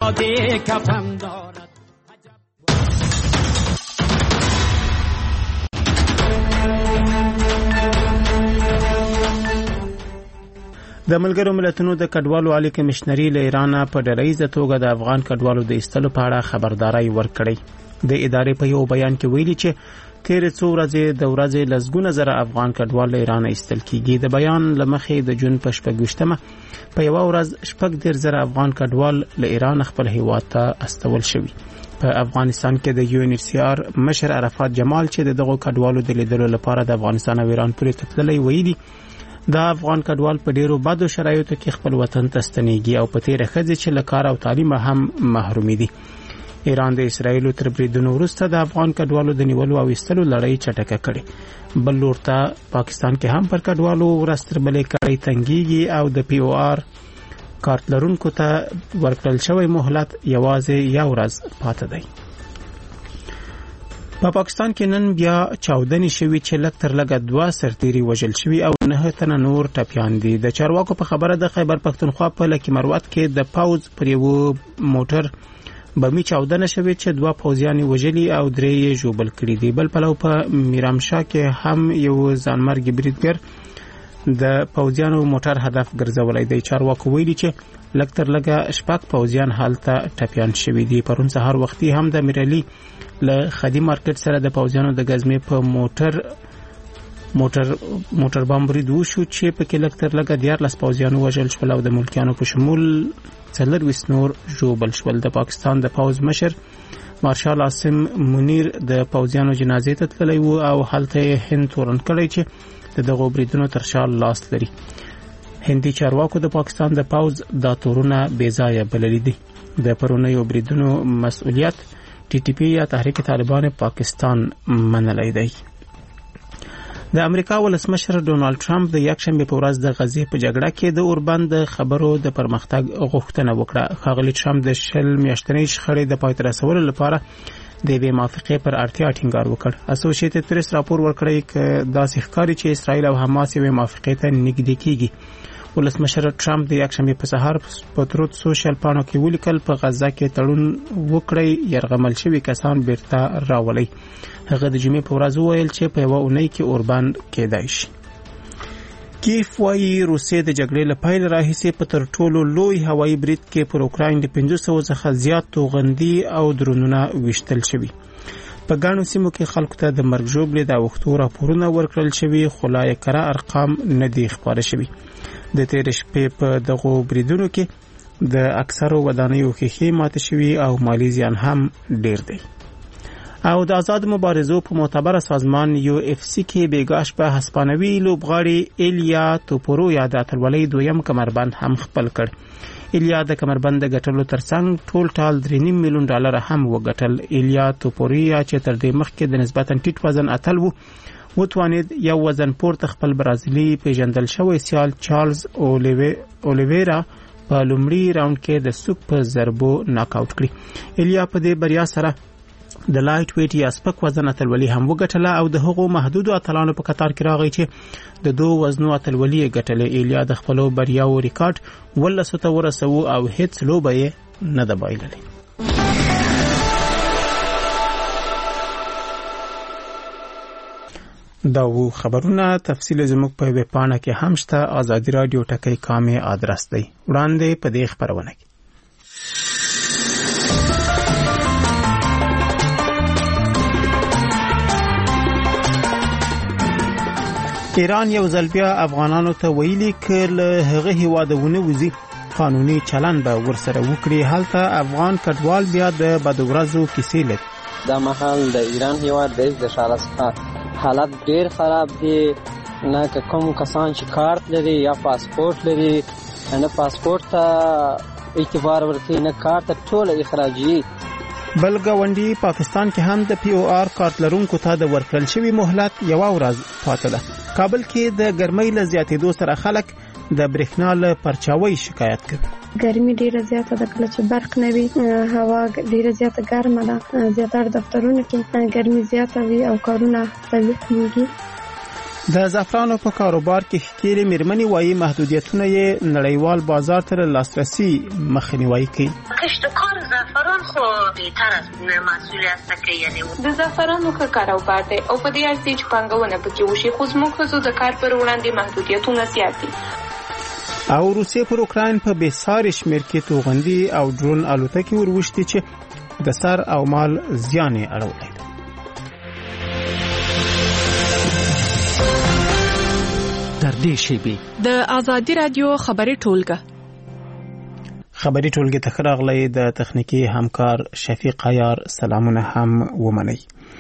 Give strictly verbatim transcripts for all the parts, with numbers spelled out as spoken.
باد کفم دارد. د ملګرو ملتونو د کډوالو عالی کمشنري له ایران په ډله‌ایزه توګه د افغان کډوالو د ایستلو په اړه خبرداري ورکړې. د ادارې په یو بیان کې ویلي چې تیر څو ورځې د ورځې لسګونه زره افغان کډوال له ایران ایستل کیږي. د بیان لمخې د جون په شپږویشتمه په یو ورځ شپږ ډیر زره افغان کډوال له ایران خپل هیواد ته استول شوي. په افغانستان کې د یو ان ایچ سی آر مشر عرفات جمال چې دغه کډوالو د لیدلو لپاره د افغانستان او ایران پورې تللی ویلي دا افغان کډوال په ډیرو بدو شرایطو کې خپل وطن ته ستنېږي او په تیر ښځې چې له کار او تعلیم هم محرومي دي. ایران د اسرایل تر بریدونو وروسته د افغان کډوالو د نیولو او ایستلو لړۍ چټکه کړې. بل لور ته پاکستان کې هم پر کډوالو ورستر بلې کړۍ تنګيږي او د پی او آر کارت لرونکو ته ورکړل شوی مهلت یوازې یو ورځ پاتې دی. په پاکستان کې نن بیا چاودنې شوي چې لږ تر لږه دوه سرتیري وژل شوي او نه تنه نور ټپیان دي. د چارواکو په خبره د خیبر پښتونخوا په لکي مروت کې د پاوز پر یو موټر بمی چاودنه شوي چې دوه پوځیان وژلي او درې یې ژوبل کړي دي. بل پلو په میرامشاه کې هم یو ځانمرګي بریدګر د پوځیانو موټر هدف ګرځولای دی. چارواکو ویلي چې لږ تر لږه شپږ پوځیان حالته ټپیان شوي دي. پرون سهار وختي هم د میرالي له خدي مارکیټ سره د پوځیانو د غزمې په موټر موټر موټر بم برید وشو چې په کې لږ تر لږه دیارلس پوځیانو وژل شول او د ملکیانو په شمول څلورویشت نور ژوبل شول. د پاکستان د پوځ مشر مارشال عاصم منیر د پوځیانو جنازې ته تللی و او هلته هند تورن کړی چې د دغه بریدونو تر شا لاس لري. هندي چارواکو د پاکستان د پوځ دا تورونه بې ځایه بللي دي. د پرونیو بریدونو مسؤلیت ټي ټي پی یا تحریک طالبان پاکستان منلی دی. د امریکا ولسمشر ډونالد ټرمپ د یکشنبه په ورځ د غزې په جګړه کې د اوربند د خبرو د پرمختګ غوښتنه وکړه. ښاغلي ټرمپ د شل میاشتنۍ شخړې د پای ته رسولو لپاره د یوې موافقې پر اړتیا ټینګار وکړ. اسوسییټډ پریس راپور ورکړی چې داسې ښکاري چې اسرائیل او حماس یوې موافقې ته نږدې کیږي. ولسمشر ټرمپ د یکشنبه په سهار په تروت سوشل پاڼو کې ولیکل په غزه کې تړون وکړی يرغمل شوي کسان بیرته راولي. هغه د جمعې په ورځ وویل چې په یو اونۍ کې اوربند کېدای شي. کیف وايي روسیې د جګړې له پیل راهیسې په تر ټولو لوی هوایي برید کې پر اوکراین د پنځه سوه څخه زیات توغندي او درونونه وشتل شوي. په ګڼو سیمو کې خلکو ته د مرګ ژوبلې د اوښتو راپورونه ورکړل شوي خو لا یې کره ارقام نه دي خپاره شوي. د تیر شپې په دغه بریدونو کې د اکثرو ودانیو ښیښې ماتې شوي او مالی زیان هم ډیر دی. او د آزاد مبارزو په معتبر سازمان یو اف سی کې بیګاش په هسپانوي لوبغاړي ایلیا توپورو د اتلولۍ دویم کمربند هم خپل کړ. ایلیا د کمربند ګټلو ترڅنګ ټول ټال درې نیم میلیون ډالر هم وګټل. ایلیا توپوریا چې تر دې مخکې د نسبتا ټیټ وزن اتل وو وتوانید یو وزن پورته خپل برازیلي پیژندل شوی سیال چارلز اولیویرا په لومړي راوند کې د سوپ په ضربو ناک آوټ کړی. ایلیا په دې بریا سره د لایټ ویټ یا سپک وزن اتلولي هم وګټله او د هغو محدودو اتلانو په قطار کې راغی چې د دوه وزنو اتلولي یې ګټلې. ایلیا د خپلو بریاو ریکارډ ولسو ته ورسوو او هیڅ لوبه یې نه ده بایللې. دا وو خبرونه. تفصیل زموږ په ویب پاڼه کې هم شته. آزادي رادیو ټکی کامې آدرس دی. وړاندې په دې خبرونه کې ایران یو ځل بیا افغانانو ته ویلي چې له هغه هیوادونه وزي قانوني چلن به ورسره وکړي. هلته افغان کډوال بیا د بدورزو کیسې لري. دا مهال د ایران هیواد د شارسته حالت ډیر خراب دی. نه کوم کسان چې کارت لري یا پاسپورت لري نه پاسپورت ته اعتبار ورکړي نه کارت ټول اخراجي. بل ګاونډي پاکستان کې هم د پی او آر کارت لرونکو ته د ورکړل شوی مهلت یو ورځ پاتې ده. کابل کې د ګرمۍ له زیاتېدو سره خلک د برېښنا له پرچاوۍ شکایت کوي. ګرمي ډیره زیاته ده. کله چې برق نه وي هوا ډیره زیاته ګرمه ده. زیاتره دفترونو کې ګرمي زیاته وي او کارونه تضیق کیږي. د زعفرانو په کاروبار کې ښکېلې میرمنې وایي محدودیتونه یې نړیوال بازار ته لاسرسي مخنیوي کوي. کشتکار زعفران خو بهتر از مسئول است که یعنی د زعفرانو ښه کاروبار دی او په دې ارزي چې پانګونه پکې وشي، خو زموږ ښځو د کار پر وړاندې محدودیتونه زیات دي. او روسیې پر اوکراین په بېساري شمېر کې توغندي او ډرون الوتکې وروشتي چې د سر او مال زیان یې اړولی دی. در دې شیبې د آزادي رادیو خبري ټولګه خبري ټولګه ته راغلی د تخنیکی همکار شفیق عیار سلامونه هم ومني.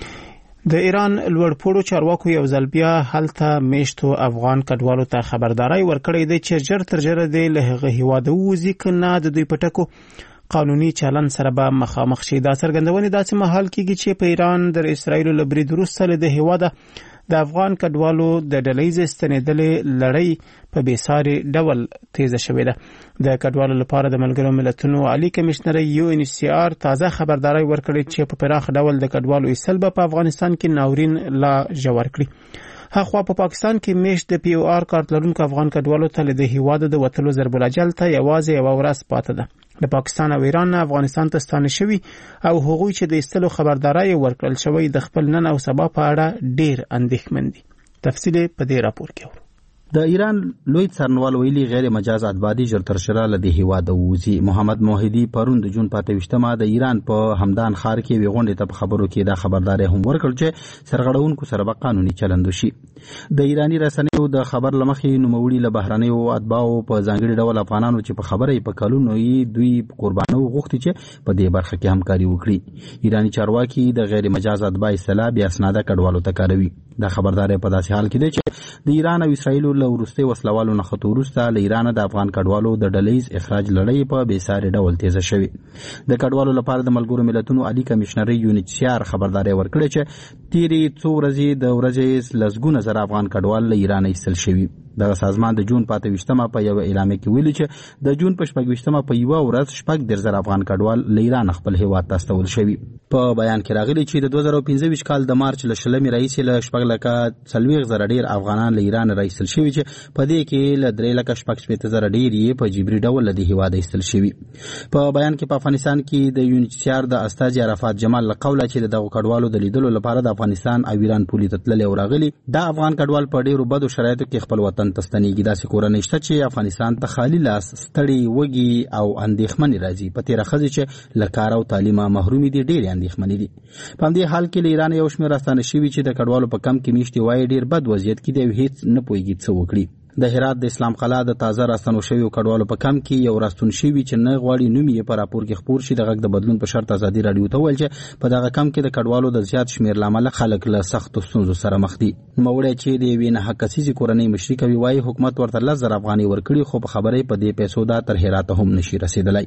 د ایران لوړپوړو چارواکو یو ځل بیا هلته میشتو افغان کډوالو ته خبرداري ورکړې ده چې ژر تر ژره د له هغه هیواده وځي کنه د دوی پټکو قانوني چلن سره به مخامخ شي. دا څرګندونې داسې مهال کېږي چې په ایران د اسرایلو له برید وروسته د هیواده د افغان کډوالو د ډلهیزې ستنېدلې لړۍ په بېساري ډول تیزه شوې ده. د کډوالو لپاره د ملګرو ملتونو عالی کمشنر یو ان سی آر تازه خبرداري ورکړې چې په پراخ ډول د کډوالو ایستل به په افغانستان کې ناورین لا ژور کړي. هغه په پاکستان کې میشت د پی او آر کارت لرونکو افغان کډوالو ته له هیواده د وتلو ضرب الاجل ته یوازې یو ورځ پاتې ده. د پاکستان او ایران افغانستان ته ستانه شوي او هغوی چې د ایستلو خبرداري ورکړل شوی د خپل نن او سبا په اړه ډیر اندېښمن دي. تفصیل په دې راپور کې اورو. د ایران لوی څارنوال ویلي غیر مجاز اتباعي ژر تر ژره له دې هیواده وځي. محمد موحدي پرون د جون په ویشتمه د ایران په همدان ښار کې ویغونډې ته په خبرو کې دا خبرداري هم ورکړ چې سرغړونکو سره به قانوني چلند وشي. د ایرانی رسنیو د خبر لمخې نوموړي له بهرنیو اتباعو په ځانګړي ډول افغانانو چې په خبره په کلونو یې دوی قربانو غوښتي چې په دې برخه کې همکاري وکړي. ایرانی چارواکي د غیر مجاز اتباعي اصطلاح بیا اسناده کډوالو ته کاروي. دا خبرداري په داسې حال کې ده چې د ایران او اسرایل له وروستي وسلوالو نه خطو وروسته له ایران د افغان کډوالو د ډلهیز اخراج لړۍ په بېساري ډول تیزه شوې. د کډوالو لپاره د ملګرو ملتونو عالی کمشنر یو ان سی آر خبرداري ورکړې چې تیرې څو ورځې د ورځې لسګونه زره افغان کډوال له ایران ایستل شوي. دغه سازمان د جون په ویشتمه په یو اعلامیه کې ویلي چې د جون په شپږ ویشتمه په یوه ورځ شپږ دېرش زره افغان کډوال له ایران خپل هیواد ته استول شوي. په بیان کې راغلي چې د دوه زره پنځه ویشت کال د مارچ له شلمې راهیسې له شپږ لکه څلوېښت زره ډېر افغانان له ایران راایستل شوي چې په دې کې له درې لکه شپږ شپېته زره ډېر یې په جبري ډول له دې هیواده ایستل شوي. په بیان کې په افغانستان کې د یو ان سی آر د استازي عرفات جمال له قوله چې د دغو کډوالو د لیدلو لپاره د افغانستان او ایران پولې ته تللي او راغلي دا افغان کډوال په ډېرو بدو شرایطو کې خپل وطن ته ستنېږي. داسې کورنۍ شته چې افغانستان ته خالي لاس ستړي وږي او اندېښمنې راځي. په تېره ښځې چې له کار او تعلیمه محرومې دي ډېرې اندېښمنې دي. په همدې حال کې له ایران یو شمېر راستانه شوي چې د کډوالو په کم کې میشتې وایي ډېر بد وضعیت کې دی او هېڅ نه پوهېږي څه وکړي. د هرات د اسلام قلعه د تازه راستنو شویو کډوالو په کم کې یو راستون شوي چې نه غواړي نوم یې په راپور کې خپور شي د غږ د بدلون په شرط ازادي راډیو ته وویل چې په دغه کم کې د کډوالو د زیات شمېر له امله خلک له سختو ستونزو سره مخ دي. نوموړی چې د یوې نهه کسیزې کورنۍ مشري کوي وایي حکومت ورته لس زره افغانۍ ورکړي خو په خبره په دې پیسو دا تر هراته هم نشي رسېدلی.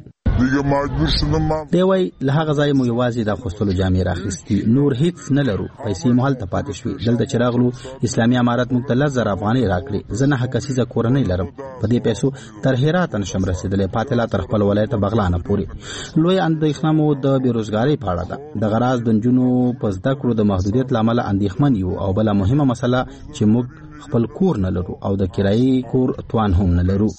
دی وایي له هغه ځایه مو یوازې د اخیستلو جامې راخیستي، نور هیڅ نه لرو، پیسې مو هلته پاتې شوې. دلته چې راغلو اسلامي امارت موږ ته لس زره افغانۍ راکړې. زه نهه کسیزه کورنۍ لرم، په دې پیسو تر هراته نشم رسېدلی، پاتې لا تر خپل ولایته بغلانه پورې. لوی اندېښنه مو د بېروزګارۍ په اړه ده. دغه راز د نجونو په زده کړو د محدودیت له امله اندېښمن یو او بله مهمه مسله چې موږ خپل کور نه لرو او د کرایي کور توان هم نه لرو.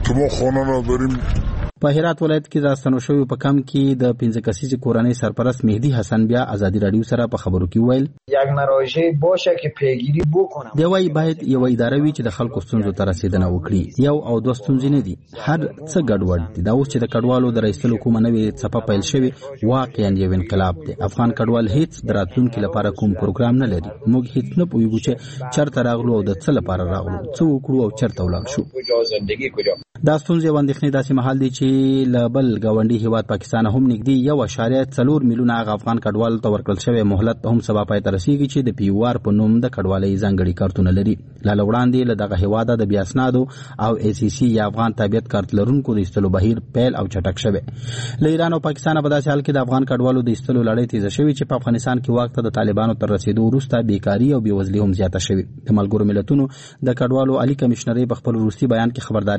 په هرات ولایت کې د راستنو شویو په کم کې د پنځه کسیزې کورنۍ سرپرست مهدي حسن بیا ازادي راډیو سره په خبرو کې وویل یک نروژه باشه که پیگیری بکنه. دی وایي باید یو اداره وي چې د خلکو ستونزو ته رسیدنه وکړي. یو او دوه ستونزې نه دي، هر څه ګډوډ دي. دا اوس چې د کډوالو د رایستلو کومه نوې څپه پیل شوې واقعا یو انقلاب دی. افغان کډوال هیڅ د راتلونکي لپاره کوم پروګرام نه لري. موږ هیڅ نه پوهیږو چې چېرته راغلو او د څه لپاره راغلو، څه وکړو او چېرته ولاړ شو. دا ستونزې او اندېښنې داسې مهال دي چې له بل ګاونډي هیواد پاکستان هم نږدې یو اعشاریه څلور میلیونه هغه افغان کډوالو ته ورکړل شوی مهلت هم سبا پای ته رسیږي چې د پی او آر په نوم د کډوالۍ ځانګړي کارتونه لري. لا له وړاندې له دغه هیواده د بیا اسنادو او ای سی سی یا افغان تابعیت کارت لرونکو د ایستلو بهیر پیل او چټک شوی. له ایران او پاکستان په داسې حال کې د افغان کډوالو د ایستلو لړۍ تیزه شوې چې په افغانستان کې واک ته د طالبانو تر رسیدو وروسته بیکاري او بېوزلي هم زیاته شوې. د ملګرو ملتونو د کډوالو عالی کمشنرۍ په خپل وروستي بیان کې خبرداری ورکړې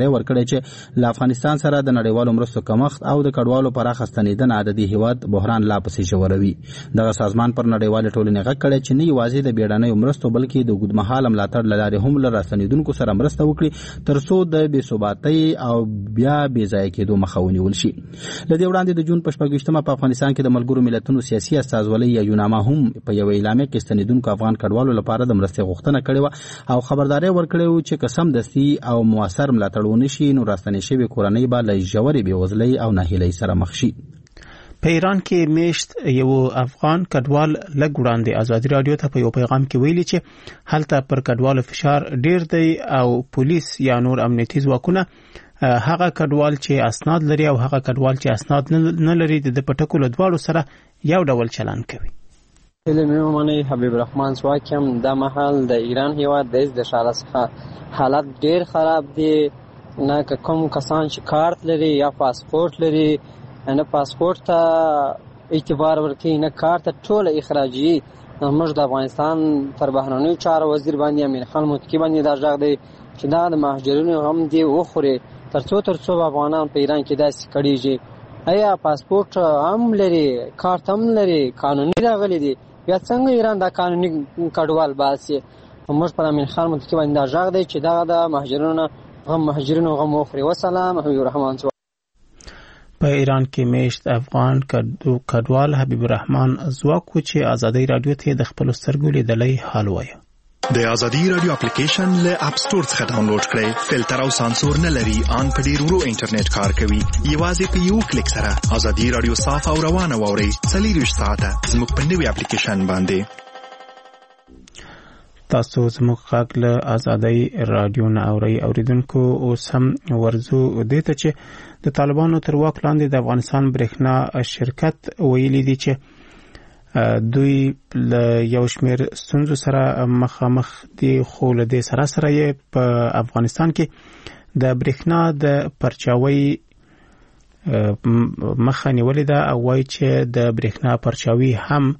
چې له افغانستان سره د نړیوالو مرستو کمښت او د کډوالو پراخه ستنېدنه د دې هیواد بحران لا پسې ژوروي. دغه سازمان پر نړیوالې ټولنې غږ کړی چې نه یوازې د بیړنیو مرستو بلکې د اوږدمهاله ملاتړ له لارې هم له راستنېدونکو سره مرسته وکړي تر څو د بې ثباتۍ او بیا بې ځایه کېدو مخه ونیول شي. له دې وړاندې د جون په شپږ ویشتمه په افغانستان کې د ملګرو ملتونو سیاسي استازولۍ یا یوناما هم په یوه اعلامیه کې ستنېدونکو افغان کډوالو لپاره د مرستې غوښتنه کړې وه او خبرداری ورکړی و چې که سمدستي او موثر ملاتړ ونه شي نو راستنې شوې کورنۍ به له ژورې بېوزلۍ او ناهیلۍ سره مخ شي. په ایران کې میشت یو افغان کډوال لږ وړاندې ازادي رادیو ته په یو پیغام کې ویلي چې هلته پر کډوالو فشار ډیر دی او پولیس یا نور امنیتي ځواکونه هغه کډوال چې اسناد لري او هغه کډوال چې اسناد نه لري د پټکو له دواړو سره یو ډول چلند کوي. علمي ومني حبیب الرحمن سواکم د محل د ایران هیواد د شاله څخه حالت ډیر خراب دی. نه کوم کسان چې کارت لري یا پاسپورت لري نه پاسپورت ته اعتبار ورکوي نه کارت ټول اخراجي. موږ د افغانستان پر بهرنیو چارو وزیر باندې امین خان متکی باندې دا ځاګ دی چې دا د مهاجرینو هم دی وخوري ترڅو ترڅو افغانان په ایران کې داسې کړيږي. ایا پاسپورت هم لري کارت هم لري قانوني راغلي دي بیا څنګه ایران دا قانوني کډوال باسي. موږ پر امین خان متکی باندې دا ځاګ دی چې دا د مهاجرینو هم مهاجرینو غو وخوري. والسلام حبیب الرحمن. په ایران کې میشت افغان کډوال حبیب الرحمن ځواک چې ازادي رادیو ته د خپل سترګو لیدلای حال وایي. د ازادي رادیو اپلیکیشن له اپ سٹور څخه ډاونلوډ کړئ. فلټر او سانسور نه لري، ان په ډیر ورو انټرنیټ کار کوي. یوازې په یو کلیک سره ازادي رادیو صاف او روانه واورئ. څلور ساعته زموږ په نوې اپلیکیشن باندې. تاسو زموږ غږ له ازادي رادیو نه اورئ. اوریدونکو اوس هم ورزو دې ته چې د طالبانو تر واک لاندې د افغانستان برېښنا شرکت ویلي دي چې دوی له یو شمېر ستونزو سره مخامخ دي خو له دې سره سره یې په افغانستان کې د برېښنا د پرچاوۍ مخه نیولې ده او وایي چې د برېښنا پرچاوي هم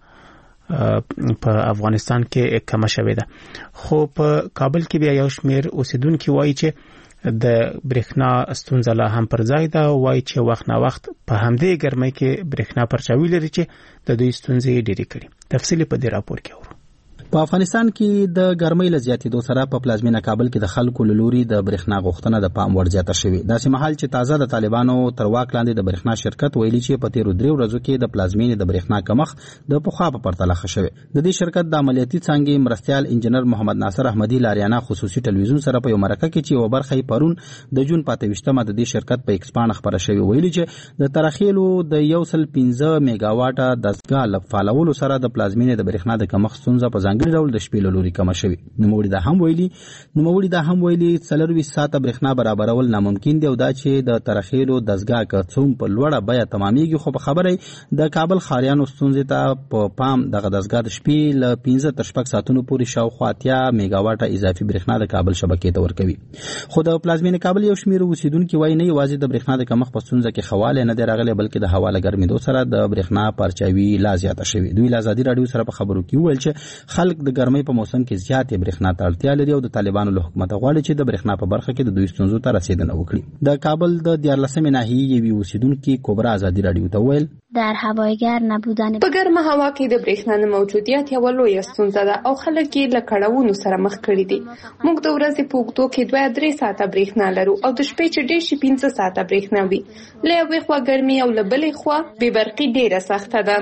په افغانستان کې کمه شوې ده. خو په کابل کې بیا یو شمېر اوسیدونکي وایي چې د برېښنا ستونزه لا هم پر ځای ده. وایي چې وخت نه وخت په همدې ګرمۍ کې برېښنا پرچاوي لري چې د دوی ستونزې ډېرې کړي. تفصیل په دې راپور کې اورو. په افغانستان کې د ګرمۍ له زیاتېدو سره په پلازمینه کابل کې د خلکو له لوري د برېښنا غوښتنه د پام وړ زیاته شوې. داسې مهال چې تازه د طالبانو تر واک لاندې د برېښنا شرکت ویلي چې په تیرو درې ورځو کې د پلازمینې د برېښنا کمښت د پخوا په پرتله ښه شوی. د دې شرکت د عملیاتي څانګې مرستیال انجنیر محمد ناصر احمدي لاریانا خصوصي ټلویزیون سره په یو مرکه کې چې یو برخه یې پرون د جون په اته ویشتمه د دې شرکت په ایکس پاڼه خبره شوې ویلي چې د ترخیلو د یو سل پنځه میگا واټه دستګاه له فعالولو سره د پلازمینې د برېښنا د کمښت ستونزه په ځانګړي ډول د شپې لوري کم شوی. نوموړي دا هم ویلي نوموړي دا هم ویلي څلورویشت ساعته برېښنا برابرول ناممکن دی او دا چې د ترخیلو دستګاه که څوم په لوړه بیه تمامیږي. خو په خبره د کابل ښاریانو ستونزې ته په پام دغه دستګاه د شپې له پنځه تر شپږ ساعتونو پورې شاوخوا اتیا میگا واټه اضافي برېښنا د کابل شبکې ته ورکوي. خو د پلازمینې کابل یو شمېر اوسیدونکي وایي نه یوازې د برېښنا د کمښت په ستونزه کې خواله نه دی راغلی بلکې د هوا له ګرمېدو سره د برېښنا پرچاوي لا زیاته شوې. دوی له ازادي رادیو سره په خبرو کې وویل چې خلک د ګرمۍ په موسم کې زیاتې برېښنا ته اړتیا لري او د طالبانو له حکومت غواړي چې د برېښنا په برخه کې د دوی ستونزو ته رسیدنه وکړي. د کابل د دیارلسمې ناحیې یوې اوسیدونکي کبرا ازادي رادیو ته وویل در هوایګر نبودن په ګرمه هوا کې د برېښنا نه موجودیت یوه لویه ستونزه ده او خلک یې له کړاوونو سره مخ کړي دي. موږ د ورځې په اوږدو کې دوه درې ساعته برېښنا لرو او د شپې چې ډېر شي پنځه ساعته برېښنا وي. له یوې خوا ګرمي او له بلې خوا بې برقي ډېره سخته ده.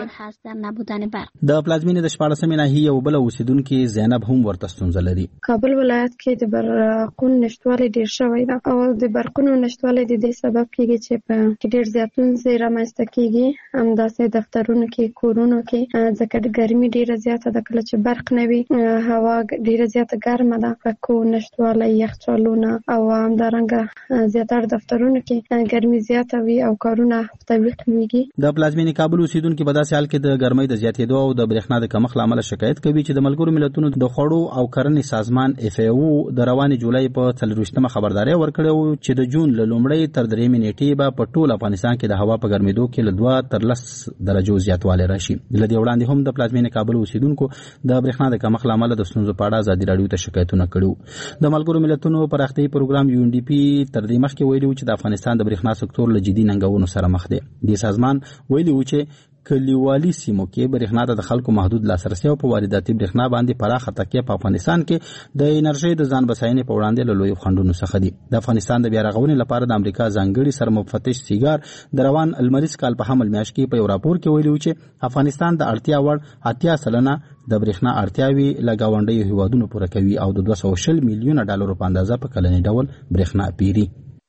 د پلازمینې د شپاړسمې ناحیې یو بله اوسیدونکې زینب هم ورته ستونزه لري. کابل ولایت کې د برقونو نشتوالی ډېر شوی ده او د برقونو نشتوالی د دې سبب کېږي چې په ډېر زیات ستونزې رامنځته کېږي. همداسې دفترونو کې کورونو کې ځکه ګرمي ډېره زیاته ده. کله چې برق نه وي هوا ډېره زیاته ګرمه ده. پکو نشتوالی یخچالونه او همدارنګه زیاتره دفترونو کې ګرمي زیاته وي او کارونه هفتوي کېږي. د پلازمینې کابل اوسیدونکي په داسې حال کې د ګرمۍ د زیاتېدو او د برېښنا د کمښت له امله شکایت کوي چې د ملګرو ملتونو د خوړو او کرنې سازمان اف ای او د روانې جولای په څلرویشتمه خبرداری ورکړې و چې د جون له لومړۍ تر درېیمې نیټې به په ټول افغانستان کې د هوا په ګرمېدو کې له دوه تر څوارلس درجو زیاتوالی راشي. له دې وړاندې هم د پلازمینې کابل اوسیدونکو د برېښنا د کمښت له امله د ستونزو په اړه ازادي راډیو ته شکایتونه کړي. د ملګرو ملتونو پراختیایي پروګرام یو ان ډي پي تر دې مخکې ویلي و چې د افغانستان د برېښنا سکتور له جدي ننګونو سره مخ دی. دې سازمان ویلي و چې کلیوالي سیمو کې برېښنا ته د خلکو محدود لاسرسي او په وارداتي برېښنا باندې پراخه تکیه په افغانستان کې د انرژۍ د ځان بساینې په وړاندې له لویو خنډونو څخه دي. د افغانستان د بیا رغونې لپاره د امریکا ځانګړي سرمفتش سیګار د روان المریز کال په حمل میاشت کې په یو راپور کې ویلي و چې افغانستان د اړتیا وړ اتیا سلنه د برېښنا اړتیاوې له ګاونډیو هیوادونو پوره کوي او د دوه سوه شل میلیونه ډالرو په اندازه په کلني ډول برېښنا پیري.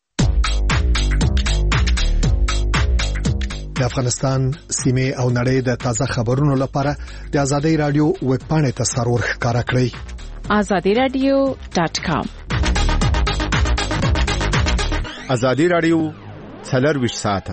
د افغانستان سیمې او نړۍ د تازه خبرونو لپاره د آزادۍ رادیو ویب پاڼې ته سرور ښکارا کړئ آزادی رادیو ډاټ کام. آزادی رادیو څلرویشت ساعته.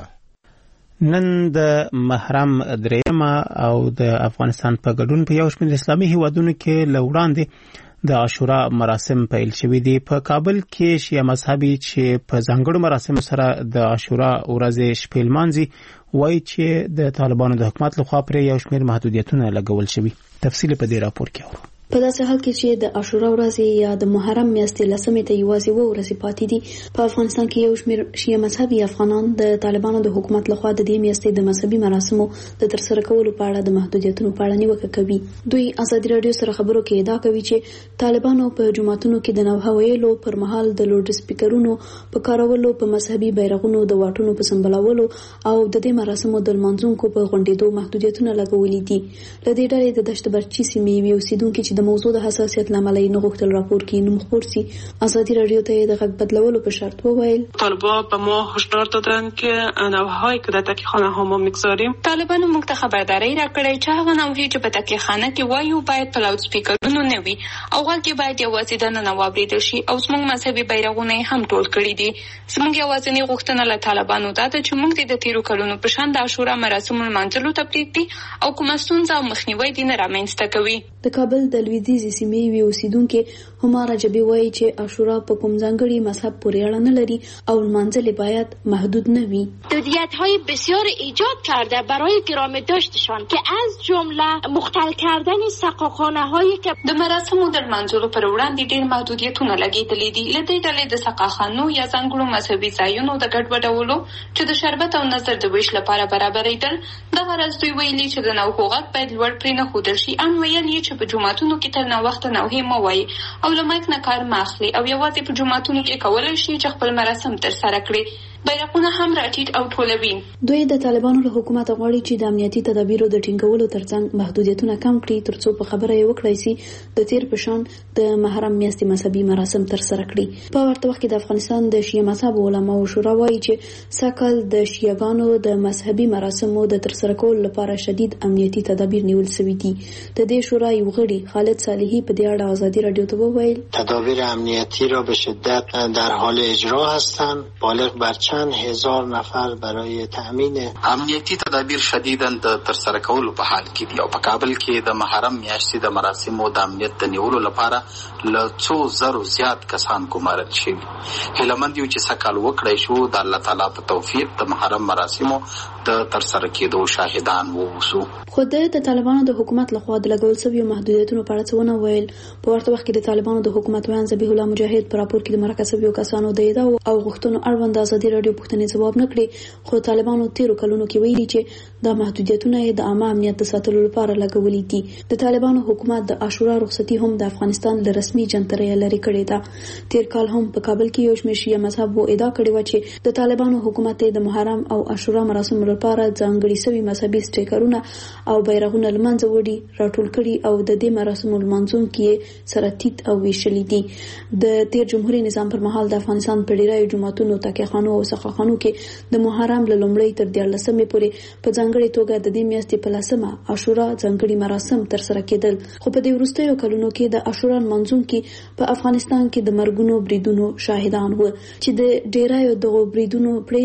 نن د محرم درېیمه او د افغانستان په ګډون په یو شمېر اسلامي هیوادونو کې له وړاندې د عاشورا مراسم پیل شوي دي. په کابل کې شیعه مذهبي چې په ځانګړو مراسمو سره د عاشورا ورځې شپې لمانځي وایي چې د طالبانو د حکومت لخوا پرې یو شمېر محدودیتونه لګول شوي. تفصیل په دې راپور کې اورو. په داسې حال کې چې د عاشورا ورځې یا د محرم میاشتې لسمې ته یوازې اووه ورځې پاتې دي، په افغانستان کې یو شمېر شیعه مذهبي افغانان د طالبانو د حکومت لخوا د دې میاشتې د مذهبي مراسمو د ترسره کولو په اړه د محدودیتونو په اړه نیوکه کوي. دوی ازادي راډیو سره خبرو کې ادعا کوي چې طالبانو په جوماتونو کې د نوحه ویلو پر مهال د لوډ سپیکرونو په کارولو، په مذهبي بیرغونو د واټونو په سمبالولو او د دې مراسمو د لمانځونکو په غونډېدو محدودیتونه لګولي دي. له دې ډلې د دشت برچي سیمې یوې اوسیدونکي چې د موضوع د حساسیت لامل یې نه غوښتل راپور کې نوم خپور سي، ازادي راډیو ته د غږ بدلولو په شرط وویل طالبان به ما هشدار دادن که نوحه‌هایی که در تکیه‌خانه ها ما میگذاریم. طالبانو موږ ته خبرداری راکړې چې هغه نوحې چې په تکیهخانه کې وایو باید په لاوډ سپیکرونو نه وي او غوږ کې باید یوازې دننه واورېدل شي او زموږ مذهبي بیرغونه هم ټول کړي دي. زموږ یوازینۍ غوښتنه له طالبانو دا ده چې موږ د تیرو کلونو په شان د عاشورا مراسمو لمانځلو ته پرېږدي او کومه ستونزه او مخنیوی دې نه رامنځته کوي. د کابل د لویدیځې سیمې یوې اوسیدونکې هما رجبي وایي چې عاشورا په کوم ځانګړي مذهب پورې اړه نه لري او لمانځل باید محدود نه وي. محدودیت‌های بسیار ایجاد کرده برای گرامی داشتشان که از جمله مختل کردن سقاخانه‌هایی که د مراسمو د لمانځلو پر وړاندې ډېر محدودیتونه لګېدلي دي. له دې ډلې د سقاخانو یا ځانګړو مذهبي ځایونو د ګډوډولو چې د شربت او نظر د ویش لپاره برابرېدل. دغه راز دوی ویلي چې د نوحو غږ باید لوړ پرې نه ښودل شي. ان ویل یې چې په جوماتونو کې تر ناوخته نوحې مه وایي او له مایک نه کار مه اخلي او یوازې په جوماتونو کې کولی شي چې خپل مراسم ترسره کړي. بیرغونه هم راټیټ او ټولوي. دوی د طالبانو له حکومت غواړي چې د امنیتي تدابیرو د ټینګولو ترڅنګ محدودیتونه کم کړي ترڅو په خبره یې وکړای شي د تیر په شان د محرم میاشتې مذهبي مراسم ترسره کړي. په ورته وخت کې د افغانستان د شیعه مذهب علماو شورا وایي چې سکل د شیعاګانو د مذهبي مراسمو د ترسره کولو لپاره شدید امنیتي تدابیر نیول شوي دي. د دې شورا یو غړي خالد صالحي په دې اړه آزادي راډیو ته وویل تدابیر امنیتی را به شدت در حال اجرا هستند. بالغ بر چند هزار نفر برای تأمین امنیتی تدابیر شدیداً د ترسره کولو په حال کې دي او په کابل کې د محرم میاشتې د مراسمو د امنیت د نیولو لپاره له څو زرو زیات کسان ګمارل شوي. هیلهمند یو چې سکل وکړی شو د الله تعالی په توفیق د محرم مراسمو د ترسره کېدو شاهدان ووسو. خو د طالبانو د حکومت لخوا د لګول شویو محدودیتونو په اړه څه ونه ویل. په ورته وخت کې د طالبانو د حکومت ویان ذبیح الله مجاهد په راپور کې د مرکه شویو کسانو د ادعا او غوښتنو اړوند ازادي راډیو پوښتنې ځواب نه کړي. خو طالبانو تیرو کلونو کې ویلي چې د محدودیتونه د عامه امنیت د ساتلو لپاره لګولي دي. د طالبانو حکومت د عاشورا رخصتي هم د افغانستان له رسمي جنترې لري کړې ده. تیر کال هم په کابل کې یو شمېر شیعه مذهب وو ادعا کړې و چې د طالبانو حکومت د محرم او عاشورا مراسمو لپاره ځانګړي شوي مذهبي سټیکرونه او بیرغونه لمانځه وړي راټول کړي او د دې مراسمو لمانځونکي سره تیت او ویشلي دي. د تیر جمهوریت نظام پر مهال د افغانستان په ډیری جوماتونو، تکیهخانو او سقاخانو کې د محرم له لومړۍ تر دیارلسمې پورې په ځانګړې توګه د دې میاشتې په لسمه عاشورا ځانګړي مراسم ترسره کېدل. خو په دې وروستیو کلونو کې د عاشورا لمانځونکي په افغانستان کې د مرګونو بریدونو شاهدان و چې د ډیرایو دغو بریدونو پرې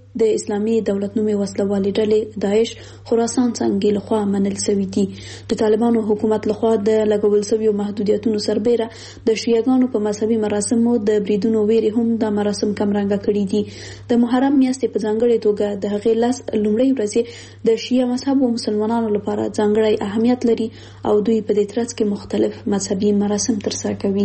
د اسلامي دولت نومي وسلوالې ډلې داعش خراسان څنګه لخوا منل شوی دي. د طالبانو حکومت لخوا د لګول شویو محدودیتونو سربېره د شیعاګانو په مذهبي مراسمو د بریدونو ویري هم د مراسم کمرنګه کړي دي. د محرم میاشتې په ځانګړې توګه د هغې لاس لومړۍ ورځې د شیعه مذهب او مسلمانانو لپاره ځانګړی اهمیت لري او دوی په دې ترڅ کې مختلف مذهبي مراسم ترسره کوي.